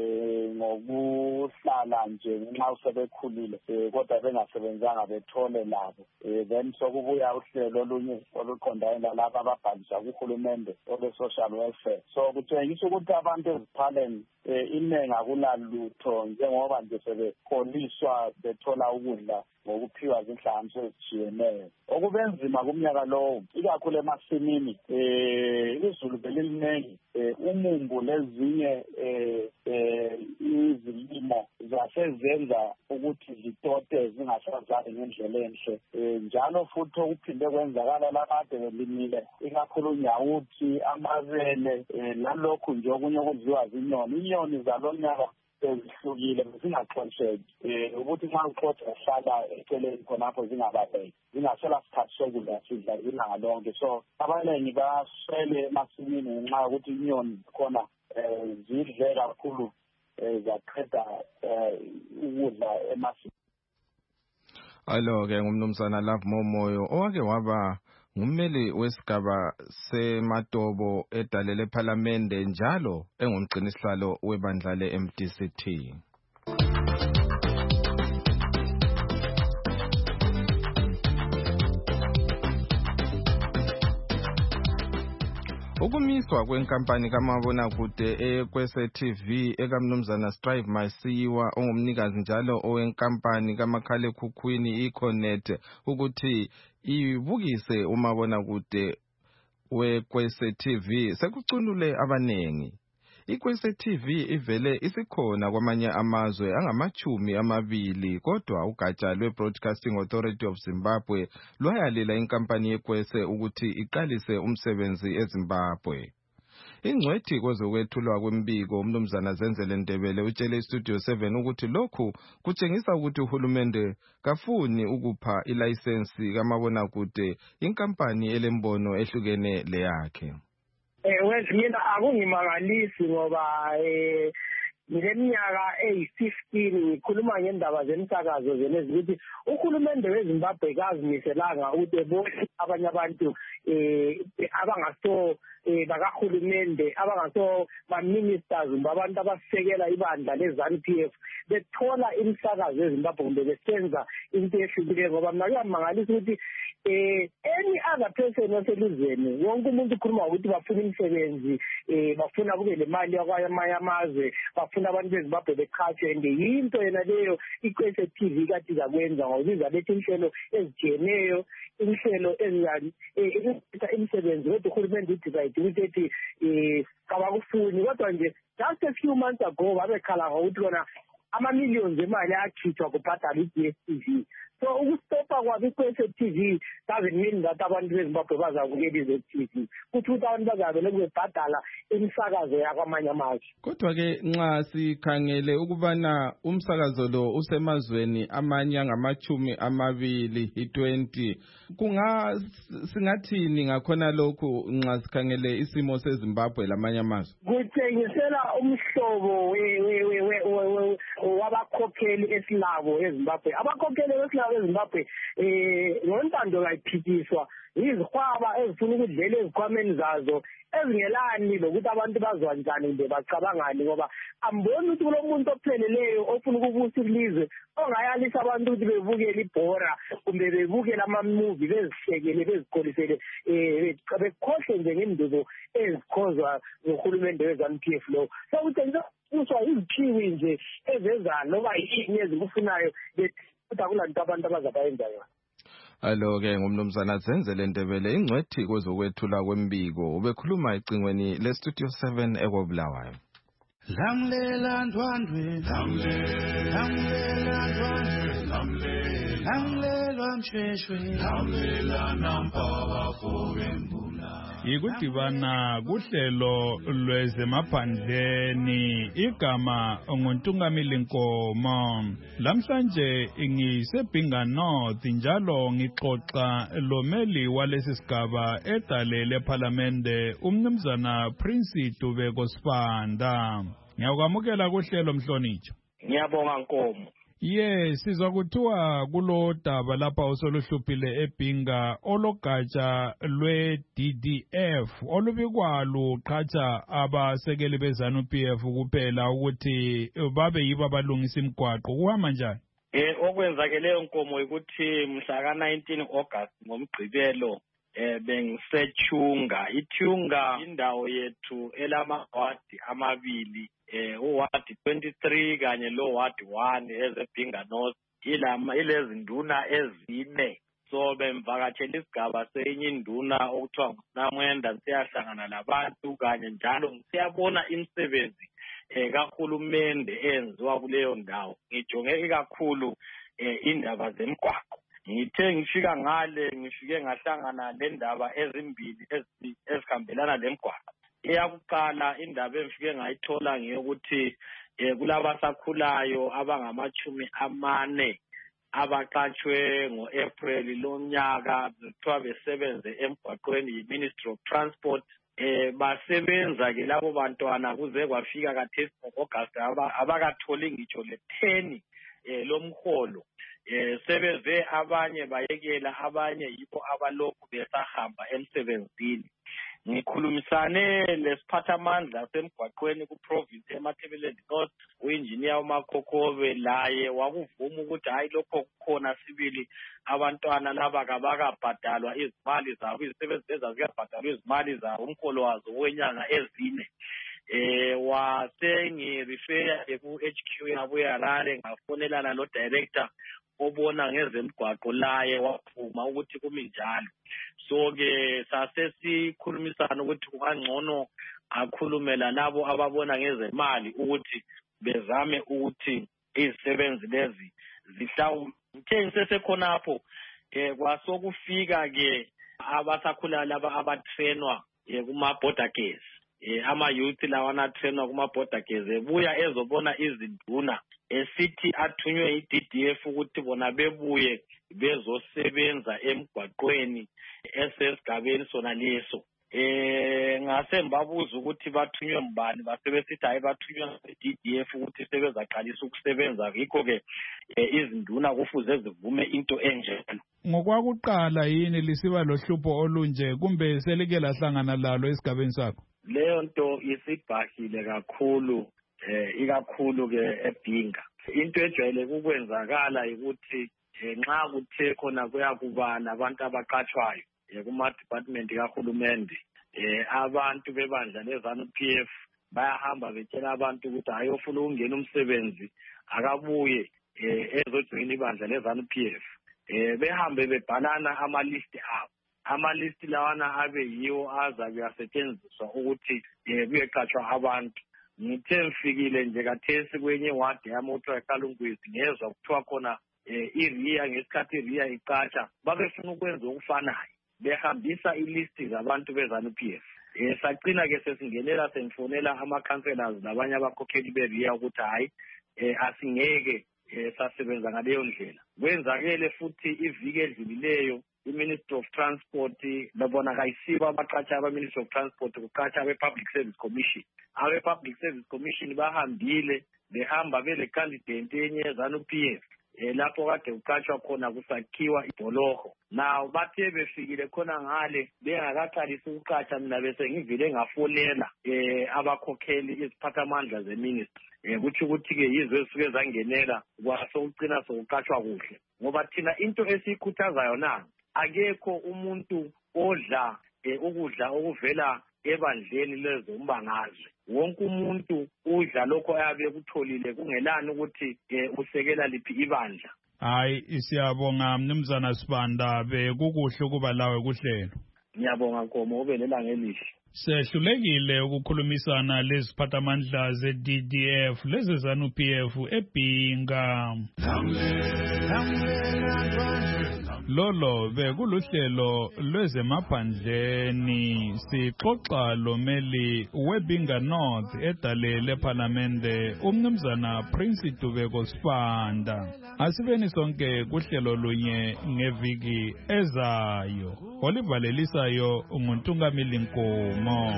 ngokuhlala nje nxa usebekhulile kodwa bengasebenzanga bethole labo. Then sokubuya uhlelo olunye oluqondane lalabo ababhalisa kuhulumende ole-social welfare. So kutshengisa ukuthi abantu eziphaleni inengi akulalutho njengoba nje sebeholiswa bethola ukudla ngokuphiwa zinhlanganiso ezitshiyeneyo. Okubenzima kumnyaka lowo ikakhulu emasimini izulu belilinengi, umumbu lezinye izilimo zasezenza ukuthi zitote zingasazali ngendlela enhle. Njalo futhi okuphinde kwenzakala lapho belimile ikakhulu nyawuthi, amabele nalokhu nje okunye okudliwa zinyoni. Inyoni zalonyaka ezihlukile zingaxosheki ukuthi nxa uxoxa hlala eceleni khonapho zingababeki, zingasela sikhathi sokudla sidla ilanga lonke. So abaningi baswele emasimini ngenxa yokuthi inyoni khona zidle kakhulu zaqeda ukudla emasimini. Alo-ke ngumnumzana Love Momoyo owake waba ngummeli wesigaba semadobo edale lePhalamende njalo engumgcinisihlalo webandla le-MDCT. Ukumiswa kwenkampani kamabonakude ekwese TV ekamnumzana Strive Masiyiwa ongumnikazi njalo owenkampani kamakhalekhukhwini iConnect ukuthi ibukise umabonakude wekwese TV sekucunule abanengi. Ikwese TV ivele isikhona kwamanye amazwe angama-20 kodwa ugatsha lwe-Broadcasting Authority of Zimbabwe lwayalela inkampani yekwese ukuthi iqalise umsebenzi eZimbabwe. Ingcwethi kwezokwethulwa kwembiko umnumzana Zenzele Ndebele utshele iStudio 7 ukuthi lokhu kutshengisa ukuthi uhulumende kafuni ukupha ilayisensi kamabonakude inkampani elembono ehlukene leyakhe. Mina akungimangalisi ngoba ngileminyaka eyi-15 ngikhuluma ngendaba zemsakazo zenezi ukuthi uhulumende weZimbabwe kazimiselanga ukuthi ebone abanye abantu abangaso bakahulumende abangaso ma-ministers abantu abasekela ibandla le-ZANU-PF bethola imisakazo yeZimbabwe kumbe besenza into ehlukileyo ngoba mina kuyamangalisa ukuthi any other person waselizweni wonke umuntu ukhuluma ukuthi bafuna imisebenzi bafuna kube le mali yakwamanye amazwe bafuna abantu beZimbabwe beqhatshwe and yinto yena leyo iKwese TV kade izakwenza ngoba izaletha inhlelo ezijeneyo inhlelo imisebenzi kodwa uhulumende udecide ukuthi kabakufuni kodwa nje just a few months ago babekhala ngokuthi kona ama-millions emali akhithwa kubhadala i-DSTV. So ukustopa kwabo iKwese TV doesn't mean that abantu beZimbabwe bazabukela iZ-TV. Kuthi abantu bazabele kubebhadala imisakazo yakwamanye amazwe. Kodwa-ke nxa sikhangele ukubana umsakazo lo usemazweni amanye angama-20 i-20 singathini ngakhona lokhu nxa sikhangele isimo seZimbabwe lamanye amazwe? Kutshengisela umhlobo wabakhokheli esilabo eZimbabwe. Abakhokheli esilabo eZimbabwe ngontando kayiphikiswa izihwaba ezifuna ukudlela ezikhwameni zazo ezingelani lokuthi abantu bazwa njani kumbe bacabangani ngoba amboni ukuthi kulomuntu opheleleyo ofuna ukubusa ilizwe ongayalisa abantu ukuthi bebukele ibhora kumbe bebukele ama-movie bezihlekele bezikholisele bekhohle nje ngendubo ezikhozwa nguhulumende we-ZANU-PF lo. So kuthengiswa izikhiwi nje ezeza noma yini ezikufunayo ukuthi akulanto abantu abazabayenza yona. Alo-ke ngumnumzana Zenzele Ndebele ingcwethi kwezokwethula kwembiko ubekhuluma ecingweni le-Studio 7 eKobulawayo. Lamlela ndwandwe lamlela ndwandwe lamlela msheshwe lamlela nampaba fowembula. Yikudibana kuhlelo lwezemaphandleni igama nguNtungamili Nkomo. Lamhlanje ngiseBhinga North njalo ngixoxa lomeli walesi sigaba edalele eParliamente umnumzana Prince Dubeko Sibanda. Ngiyakwamukela kuhlelo Mhlonitsha. Ngiyabonga Nkomo. Yes, sizwa kuthiwa kulo daba lapha osoluhluphile eBhinga ologatsha lwe-DDF olubikwa luqhatsha abasekeli beZANU-PF kuphela ukuthi babe yibo abalungisa imigwaqo kuhamba njani? Okwenzakeleyo Nkomo ukuthi mhla ka-19 August ngomgqibelo bengiseThunga. iThunga indawo yethu elamawadi amabili uwadi 23 kanye lo wadi 1 ezeBhinga North ilezinduna ezine. So bemvakatshela isigaba senye induna okuthiwa nguSinamwenda siyahlangana labantu kanye njalo siyabona imisebenzi kahulumende enziwa kuleyo ndawo. Ngijonge kakhulu indaba zemigwaqo. Ngithe ngifika ngale ngifike ngahlangana lendaba ezimbili ezihambelana lemigwaqo. Eyakuqala indaba engifike ngayithola ngeyokuthi kulabasakhulayo abangama-40 abaqatshwe ngo-April lonyaka kuthiwa besebenze emgwaqweni yi-Ministry of Transport. Basebenza-ke labo bantwana kuze kwafika kathesi ngo-August abakatholi ngitsho le-10 lomholo. Sebeze abanye bayekela abanye yibo abalokhu besahamba emsebenzini. Ngikhulumisane lesiphathamandla semgwaqweni kuprovince eMatabeleland North uengineer uMakhokobe laye wakuvuma ukuthi hayi lokho kukhona sibili abantwana laba kabakabhadalwa izimali zabo izisebenzi ezaziyabhadalwa izimali zabo umholo wazo wenyanga ezine. Wasengirifeya ku-HQ yabo eHarare ngafonelana lo director obona ngezemigwaqo laye wavuma ukuthi kumi njalo. So-ke sasesikhulumisana ukuthi kungangcono akhulumela labo ababona ngezemali ukuthi bezame ukuthi izisebenzi lezi zihlawule. Ngithe ngisesekhonapho kwasokufika-ke abasakhulayo laba abatrainwa kuma-border gates. Ama-youth lawana trainwa kuma-border gates ebuya ezobona izinduna esithi athunywe i-DDF ukuthi bona bebuye bezosebenza emgwaqweni esesigabeni sona leso. Ngase mbabuza ukuthi bathunywe mbani basebesithi hayi bathunywe i-DDF ukuthi sebezaqalisa ukusebenza. Yikho-ke izinduna kufuze zivume into enjalo. Ngokwakuqala yini lisiba lohlupho olunje kumbe selike lahlangana lalo esigabeni sakho? Leyo nto isibhahile kakhulu ikakhulu-ke eBhinga. Into ejwayeleke ukwenzakala ukuthi nxa kuthe khona kuyakuba nabantu abaqatshwayo kuma-department kahulumende abantu bebandla le-ZANU-PF bayahamba betshela abantu ukuthi ayofuna ukungena umsebenzi akabuye ezojoyina ibandla le-ZANU-PF behambe bebhalana amalisti abo. Amalisti lawana abe yiwo azabe asetshenziswa ukuthi kuyeqatshwa abantu. Ngithe ngifikile nje kathesi kwenye wadi yami okuthiwa eKalungwezi ngezwa kuthiwa khona iRIA ngesikhathi iRIA iqatsha babefuna ukwenza okufanayo behambisa ilisti zabantu be-ZANU-PF. Sagcina-ke sesingenela sengifonela ama-councillors labanye abakhokheli be-RIA ukuthi hhayi asingeke sasebenza ngaleyo ndlela. Kwenzakele futhi iviki edlulileyo i-Ministry of Transport babona kayisibo abaqatsha aba-Ministry of Transport kuqatsha abe-Public Service Commission. Abe-Public Service Commission bahambile behamba bele-candidate yenye ye-ZANU-PF lapho kade kuqatshwa khona kusakhiwa ibholoho. Naw bathe befikile khona ngale bengakaqalisi ukuqatsha mina bese ngivile ngafonela abakhokheli iziphathamandla ze-ministry kuthi ukuthi-ke yizo ezisuke zangenela kwasokucina sokuqatshwa kuhle ngoba thina into esiyikhuthazayo na akekho umuntu odla ukudla okuvela ebandleni lezombangazwe. Wonke umuntu udla lokho ayabe kutholile kungelani ukuthi usekela liphi ibandla. Hayi siyabonga Mnumzana Sibanda bekukuhle ukuba lawe kuhlelo. Ngiyabonga Nkomo ube nelanga elihle. Sehlulekile ukukhulumisana leziphathamandla ze-DDF lezi ZANU-PF eBhinga. Lolo bekuluhlelo lwezemaphandleni sixoxa lomeli weBhinga North edale Parliamente uMnumzana Prince Dubeko Sibanda. Asibeni sonke kuhlelo lunye ngeviki ezayo. Olivalelisayo nguNtungamili Nkomo.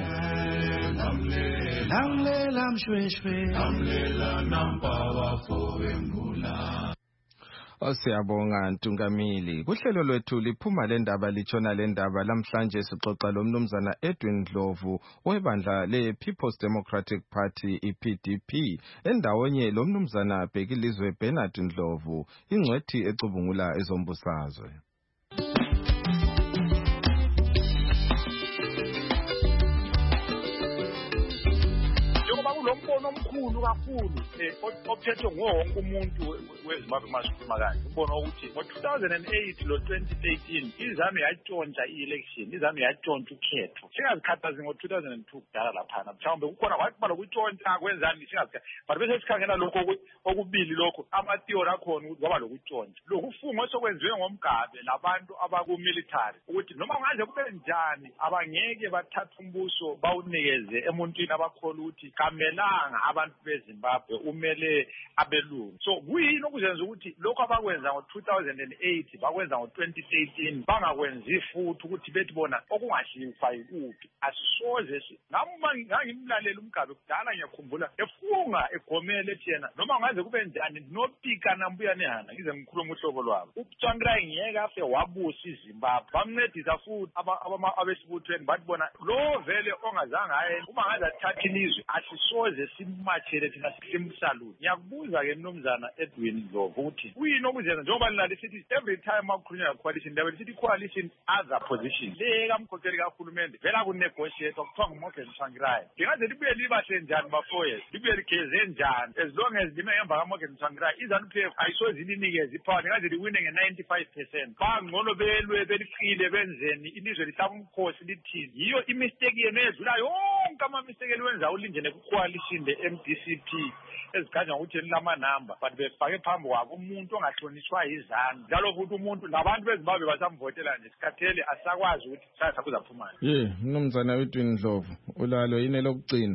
Lamlela mshweshwe lamlela nampawa fowengula. Siyabonga Ntungamili. Kuhlelo lwethu liphuma lendaba litshona lendaba lamhlanje sixoxa loMnumzana Edwin Ndlovu webandla le-People's Democratic Party iPDP endawonye loMnumzana Bhekilizwe Bernard Ndlovu ingcwethi ecubungula ezombusazwe. Umbono omkhulu kakhulu ophethwe nguwonke umuntu weZimbabwe masikhuluma kanje umbono ukuthi ngo-2008 lo-2013 izami yatshontsha i-election izami yatshontsha ukhetho singazikhathazi ngo-2002 kudala laphana mhlawumbe kukhona kwakuba lokutshontsha kwenzani singazikhathazi but bese sikhangela lokho okubili lokho amatiyori akhona ukuthi kwaba lokutshontsha lokufungo sokwenziwe ngomgabe labantu abakumilitary ukuthi noma kungaze kube njani abangeke bathatha umbuso bawunikeze emuntwini abakhola ukuthi kamelanga abantu beZimbabwe umele abelungu. So kuyini okuzenza ukuthi lokho abakwenza ngo-2008 bakwenza ngo-2013 bangakwenzi futhi ukuthi bethi bona okungahlifa yikuphi asisoze ngangimlalela umgabe kudala ngiyakhumbula efunga egomele ethi yena noma ngaze kube njani nopika nambuya nehana ngize ngikhuluma uhlobo lwabo uTsvangirai ngiyeke afe wabusa iZimbabwe bamncedisa futhi abesibuthweni bathi bona lo vele ongazange aye uma ngaze athatha ilizwe asisoze simmatshele thina simsalute. Ngiyakubuza-ke Mnumzana Edwin Ndlovu ukuthi kuyini okuzenza njengoba nilali sithi every time akukhulunywa coalition level sithi coalition other position le kamkhokheli kahulumende vela kunegotiate kuthiwa nguMorgan Tsvangirai lingaze libuye libahle njani bafowethu libuye ligeze njani as long as lime ngemva kaMorgan Tsvangirai iZANU-PF ayisoze ilinikeze ipower lingaze liwine nge-95%. Bangcono belwe beliqile benzeni ilizwe lihlaba umkhosi lithini yiyo imistake yenu edlula yonke ama-mistake eliwenza ulinje ne-coalition le-MDCP ezikhanya ukuthi lilamanamba but befake phambi kwabo umuntu ongahlonishwa yizanu njalo futhi umuntu labantu beZimbabwe basamvotela nje sikhathele asakwazi ukuthi sasa kuzaphumani. Mnumzana Edwin Ndlovu ulalo yini lokugcina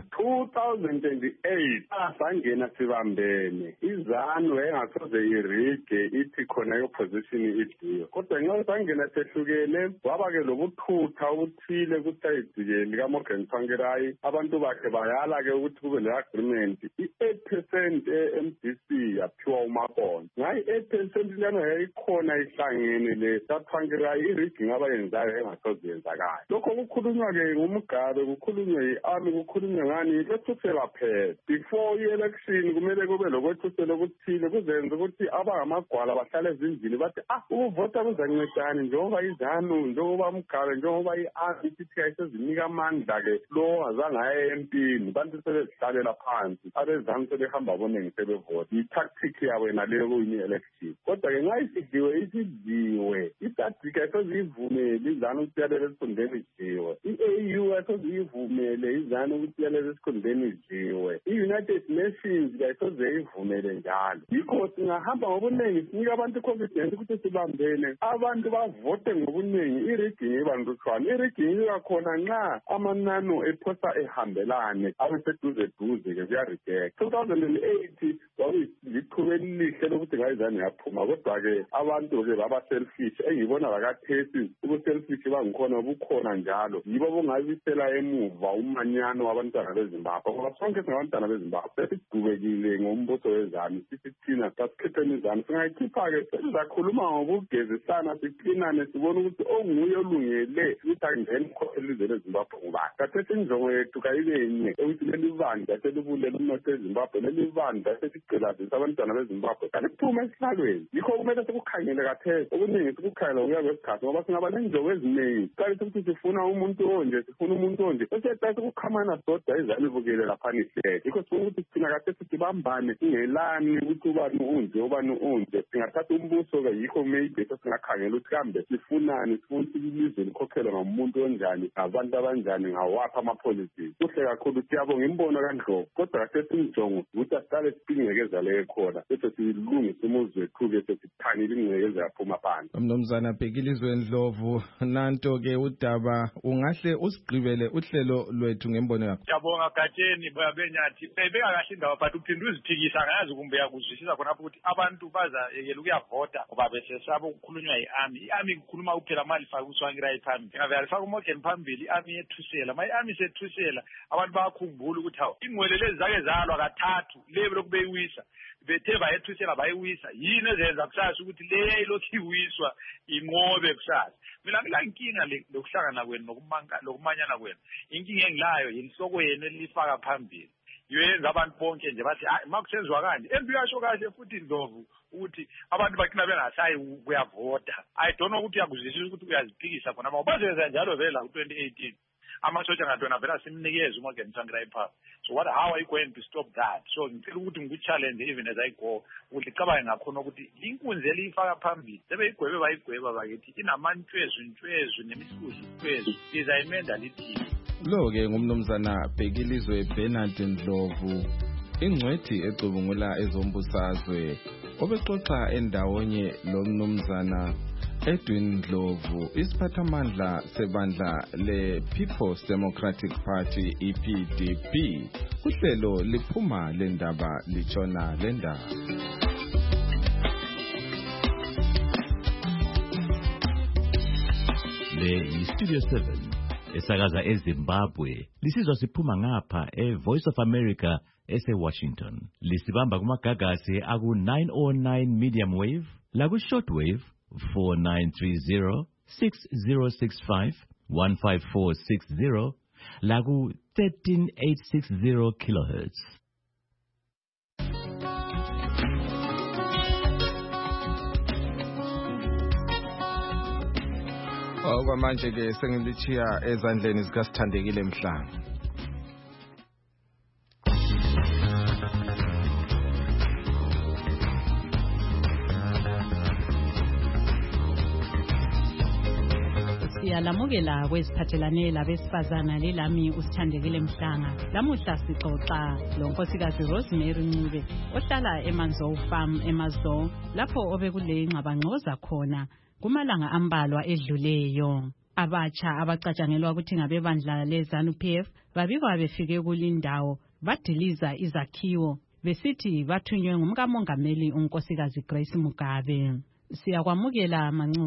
2008 sangena sibambene izanu engasoze irige ithi khona i-opposition idiyo kodwa nxa sangena sehlukene kwaba-ke lobuthutha obuthile kusayidi likaMorgan Tsvangirai abantu bakhe bayala-ke ukuthi kube le-agreement i-8% e-MDC yaphiwa uMabona. Ngayo i-8% lana yayikhona ihlangene le kaThwankirayi i-rigging abayenzayo engasoze yenzakala. Lokho kukhulunywa-ke ngumgabe, kukhulunywe i-army, kukhulunywe ngani lethusela phela. Before i-election kumele kube lokwethusela okuthile kuzenza ukuthi abangamagwala bahlale ezindlini bathi ukuvota kuzancedani njengoba izanu, njengoba umgabe, njengoba i-army sithi ayisezinika amandla-ke lo azange aye empini, bantu sebezihlalela phansi, abezanu sebehamba boningi sebevota. I-tactic yabo naleyo kuyini election. Kodwa-ke nxa isidliwe isadika ayiseziyivumele izanu ukuthi iyalele esikhundleni idliwe. I-AU ayiseziyivumele izanu ukuthi iyalele esikhundleni idliwe. I-United Nations ayiseziyivumele njalo. Yikho singahamba ngobuningi sinika abantu i-confidence ukuthi sibambene, abantu bavote ngobuningi, i-rigging ibandutshwana. I-rigging iyakhona nxa amanano ephosa ehambelane abeseduze-duze-ke kuyareject. 2008 kwakuyiqhubu elihle lokuthi ngayizane yaphuma, kodwa-ke abantu-ke baba-selfish. Engibona bakathesi ubu-selfish bangikhona bukhona njalo. Yibo bongabisela emuva umanyano wabantwana beZimbabwe, ngoba sonke singabantwana beZimbabwe sesidubekile ngombuso wezanu. Sithi thina sasikhetheni izanu, singayikhipha-ke sesizakhuluma ngokugezisana, siqinane, sibone ukuthi onguye olungele ukuthi angene elizwe leZimbabwe ngubani. Kathesi injongo yethu kayibenye ukuthi leli bandla selibulele umnotho weZimbabwe, leli bandla seligqilazisa abantwana beZimbabwe kaliphume esihlalweni. Yikho kumele sikukhangele kathesi, okuningi sikukhangela ngokuya kwesikhathi, ngoba singaba nenjongo eziningi. Siqalise ukuthi sifuna umuntu onje, sifuna umuntu onje, sesiyeqa sokukhamana sodwa izanu ivukele laphana ihlele. Yikho sifuna ukuthi thina kathesi sibambane, singelani ukuthi ubani unje ubani unje. Singathatha umbuso-ke, yikho maybe sesingakhangela ukuthi kambe sifunani, sifuna ukuthi ilizwe likhokhelwe ngomuntu onjani, ngabantu abanjani, ngawaphi ama-policies. Kuhle kakhulu siyabonga imbono kaNdlovu, kodwa kathesi injongo ukuthi asihlale sipingcekeza leyo khona bese silungise umuzi wethu-ke sesithanyile ingcekeza yaphuma phansi. Mnumzana Bhekilizwe Ndlovu, nanto-ke udaba ungahle usigqibele uhlelo lwethu ngembono yakho. Siyabonga Gatsheni Bebenyathi, beka kahle indaba but uphinde uziphikisa, ngayazi kumbe yakuzwisisa khonapho ukuthi abantu bazayekela ukuyavota ngoba besesaba ukukhulunywa i-army. I-army kukhuluma kuphela mali faka uThwankirayi phambili, ingavele faka uMorgan phambili, i-army yethusela. I-army sethusela abantu bayakhumbula ukuthi hawu ingwele lezi zake zalwa kathathu lebe lokhu beyiwisa, bethe bayethusela bayiwisa. Yini ezenza kusasa ukuthi le lokhu iwiswa inqobe kusasa? Mina ngilankinga lokuhlangana kwenu nokumanyana kwenu. Inkinga engilayo yinhloko yenu elifaka phambili. Yenza abantu bonke nje bathi makusenziwa kanje. Embiyasho kahle futhi Ndlovu ukuthi abantu bagcina bengasayi ukuyavota. I don't know ukuthi yakuzwisisa ukuthi uyaziphikisa khona ngoba bazenza njalo vela ku-2018. Amasotsha ngatona vela simnikeza uMorgan Tsvangirai pha. So how are you going to stop that? So ngicela ukuthi ngiku-challenge even as I go ukuthi cabange ngakhona ukuthi inkunzi eliyifaka phambili sebeyigwebe bayigweba bakithi inamantshwezu nemihluzu izayimenda lithini. Lo-ke ngumnumzana Bhekilizwe Bernard Ndlovu, ingcwethi ecubungula ezombusazwe, obexoxa endawonye lo mnumzana Edwin Ndlovu, isiphathamandla sebandla le-People's Democratic Party EPDP. Uhlelo liphuma lendaba litshona lendaba. Le Studio 7 esakaza eZimbabwe lisizwa siphuma ngapha eVoice of America ese-Washington. Lisibamba kumagagasi aku-909 medium wave laku-shortwave 4930 6065 15460 laku-13860 kilohertz. Okwamanje-ke sengilithiya ezandleni zikaSithandekile Mhlanga. Siyalamukela kweziphathelane labesifazana lelami uSithandekile Mhlanga. Lamuhla sixoxa lonkosikazi Rosemary Ncube ohlala eManzo Farm eMazo, lapho obekule ingxabangxoza khona kumalanga ambalwa edluleyo. Abatsha abacatshangelwa ukuthi ngabebandla leZANU-PF babikwa befike kulindawo badiliza izakhiwo besithi bathunywe ngumkamongameli unkosikazi Grace Mugabe. Siyakwamukela Mancube.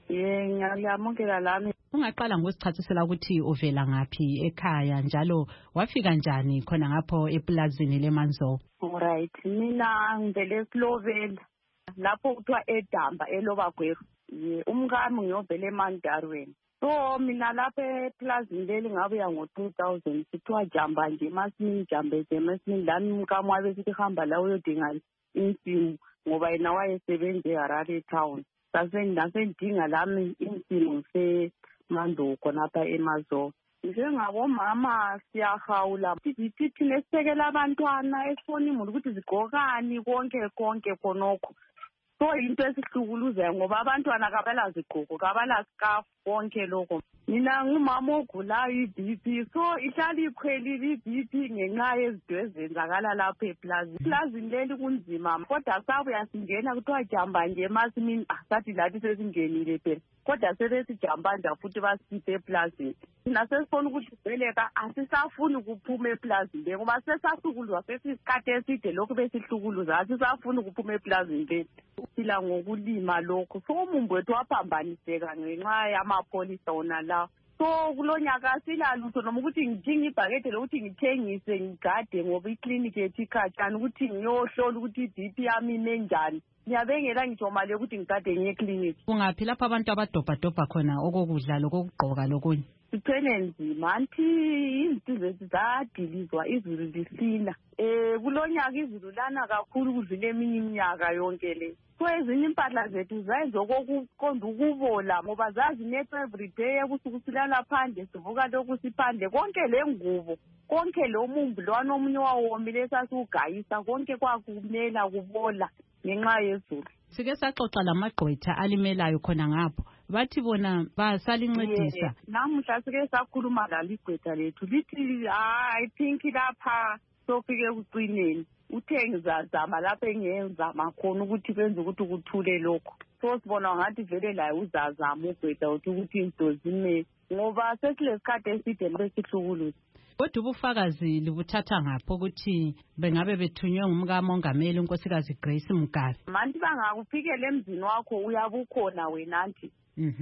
Ngiyamukela lami. Ungaqala ngosichathela ukuthi uvela ngaphi ekhaya njalo wafika njani khona ngapho eplazini leManzo? Right. Mina ngivele eSlovenia. Lapho kuthiwa eDamba eLobagweru. Umkami ngiyovela eMandarweni. So mina lapha eplazini leli ngabuya ngo-2000 sithiwa jamba nje emasimini jambeze emasimini lami umkami wabe sithi hamba la uyodinga insimu ngoba yena wayesebenza eHarare town. Sasendinga lami insimu seMando khonapha eMazo. Njengabomama siyahawula sithi nesekela abantwana esifona imuli ukuthi zigqokani konke khonokho. So into esihlukuluzayo ngoba abantwana kabala zigqoko kabala scarf konke lokho. Mina ngumama ogulayo iBP so ihlala ikhwelile iBP ngenxa yezinto ezenzakala lapha eplazini leli kunzima kodwa sabuya singena kuthiwa jamba nje emasimini sathi lathi sesingenile phela kodwa sebesijamba nje futhi basikhiphe eplazini. Thina sesifuna ukuthi sibeleka asisafuni ukuphuma eplazini ngoba sesahlukuluzwa sesisikhathi eside lokhu besihlukuluza asisafuni ukuphuma eplazini le. Sila ngokulima lokho so umumbu wethu waphambaniseka ngenxa yamapholisa ona la. So kulonyaka silalutho noma ukuthi ngidinga ibhakede lokuthi ngithengise ngigade ngoba ikliniki yethu ikhatshana ukuthi ngiyohlola ukuthi iBP yami inenjani. Ngiyabengela ngitsho mali ukuthi ngigade ngiye ekliniki. Kungaphi lapha abantu abadobhadobha khona okokudla lokugqoka lokunye? Sithwele nzima anti izinto zethu zadilizwa izulu lisina. Kulonyaka izulu lana kakhulu kudlule eminye iminyaka yonke le. So ezinye impahla zethu zayizokokuqonda ukubola ngoba zazi net every day ebusuku silala phandle sivuka lokhu siphandle konke lengubo konke lo mumbu lwana omunye wawomile sasugayisa konke kwakumela kubola ngenxa yezulu. Sike saxoxa lamagqwetha alimelayo khona ngapho bathi bona basalincedisa. Namuhla sike sakhuluma laligqwetha lethu lithi I think lapha sofike ekucineni uthe ngizazama lapha engiyenzama khona ukuthi kwenze ukuthi kuthule lokho. So sibona ngathi vele laye uzazama ugqwetha ukuthi into zime ngoba sesilesikhathi eside besihlukuluzwa. Kodwa ubufakazi libuthatha ngapho ukuthi bengabe bethunywe ngumkamongameli unkosikazi Grace Mugabe. Manti bangakufikela emzini wakho uyabukhona wena anti.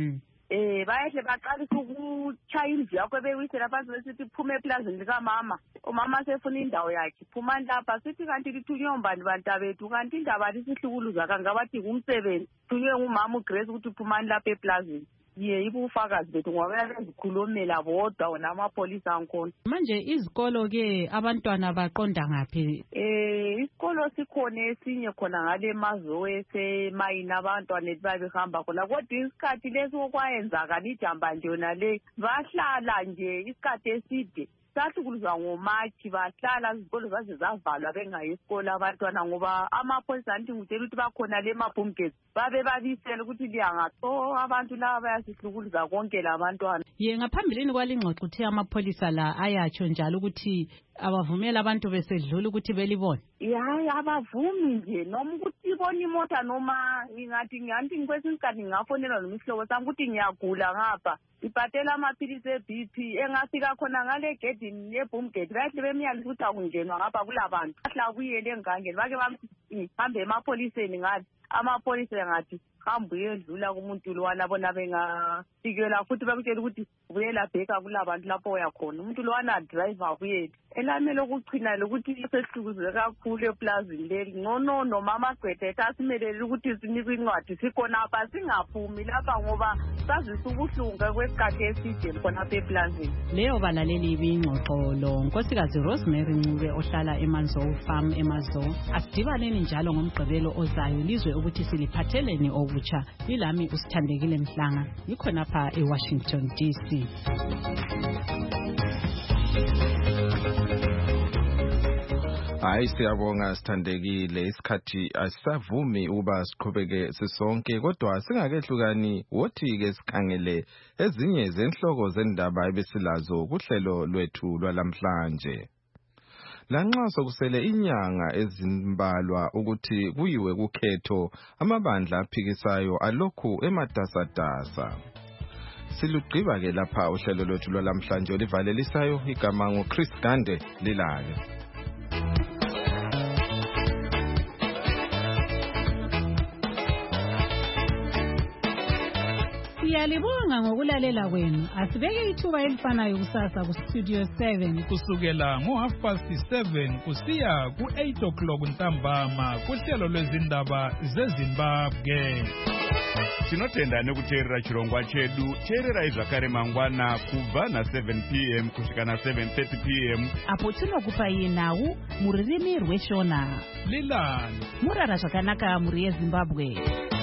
Bayehle baqalisa ukutshaya indlu yakho bewisela phansi besithi phuma eplazini likamama. Umama sefuna indawo yakhe. Phumani lapha sithi kanti lithunywe umbani bantabethu kanti indaba lisihlukuluza kangabathi ngumsebenzi. Thunywe ngumama uGrace ukuthi phumani lapha eplazini. Ibufakazi bethu ngoba bezikhulumela bodwa wona amapolisa ankhona. Manje izikolo ke abantwana baqonda ngaphi? Isikolo sikhona esinye khona ngale Mazowe semayini abantwana babehamba khona kodwa isikhathi leso kwayenzakala ijamba nje yona le bahlala nje isikhathi eside. Sahlukuluzwa ngoMachi bahlala izikolo zaze zavalwa bengayi esikolo abantwana ngoba amapholisa anti ngitshela ukuthi bakhona le maBhumgesi babe babisela ukuthi liyangatho abantu laba bayasihlukuluza konke labantwana. Ngaphambilini kwalingxoxo uthi amapholisa la ayatsho njalo ukuthi abavumela abantu besedlula ukuthi belibone. Abavumi nje noma ukuthi ibona imota noma ngingathi ngikwesinye isikhathi ngingafonela nomihlobo sami ukuthi ngiyagula ngapha ngibhadela amaphilisi eBP engafika khona ngale gedini leBhumgate bahle bemyalisa ukuthi akungenwa ngapha kulabantu ahla kuyele engangeni bake hambe emapoliseni ngathi amapolisa ngathi hamba uyedlula kumuntu lwana bona bengafikela futhi bakutshela ukuthi buyela bheka kulabantu lapho uyakhona umuntu lwana driver kuyethu elamele ukuchina lokuthi sesihlukuze kakhulu eplazini leli ngono noma amagqwetha asimelele ukuthi sinikwe incwadi sikhona apha singaphumi lapha ngoba sazisa ubuhlungu kwesikhathi eside khona apha eplazini. Leyo balaleli ibingxoxo lo nkosikazi Rosemary Ncube ohlala eManzo Farm eMazo. Asidibaneni njalo ngomgqibelo ozayo lizwe ukuthi siliphatheleni obutsha. Ilami usithandekile Mhlanga ikhona apha eWashington DC. Hayi siyabonga sithandekile isikhathi asisavumi uba siqhubeke sisonke kodwa singakehlukani wothi ke sikhangele ezinye zenhloko zendaba ebesilazo kuhlelo lwethu lwalamhlanje. Lanxa sokusele inyanga ezimbalwa ukuthi kuyiwe kukhetho amabandla aphikisayo alokhu ematasatasa. Silugqiba ke lapha uhlelo lwethu lwalamhlanje olivalelisayo igama nguChris Gande lilale. Siyalibonga ngokulalela kwenu. Asibeke ithuba elifanayo kusasa kuStudio 7 kusukela ngo7:30 kusiya ku8 ntambama kuhlelo lwezindaba zeZimbabwe. Tinotenda nekuteerera chirongwa chedu. Teererai zvakare mangwana kubva na7 p.m. kusvika na7:30 p.m. apo tinokupai nhau mururimi rweShona. Lilani Murara zvakanaka muri yeZimbabwe.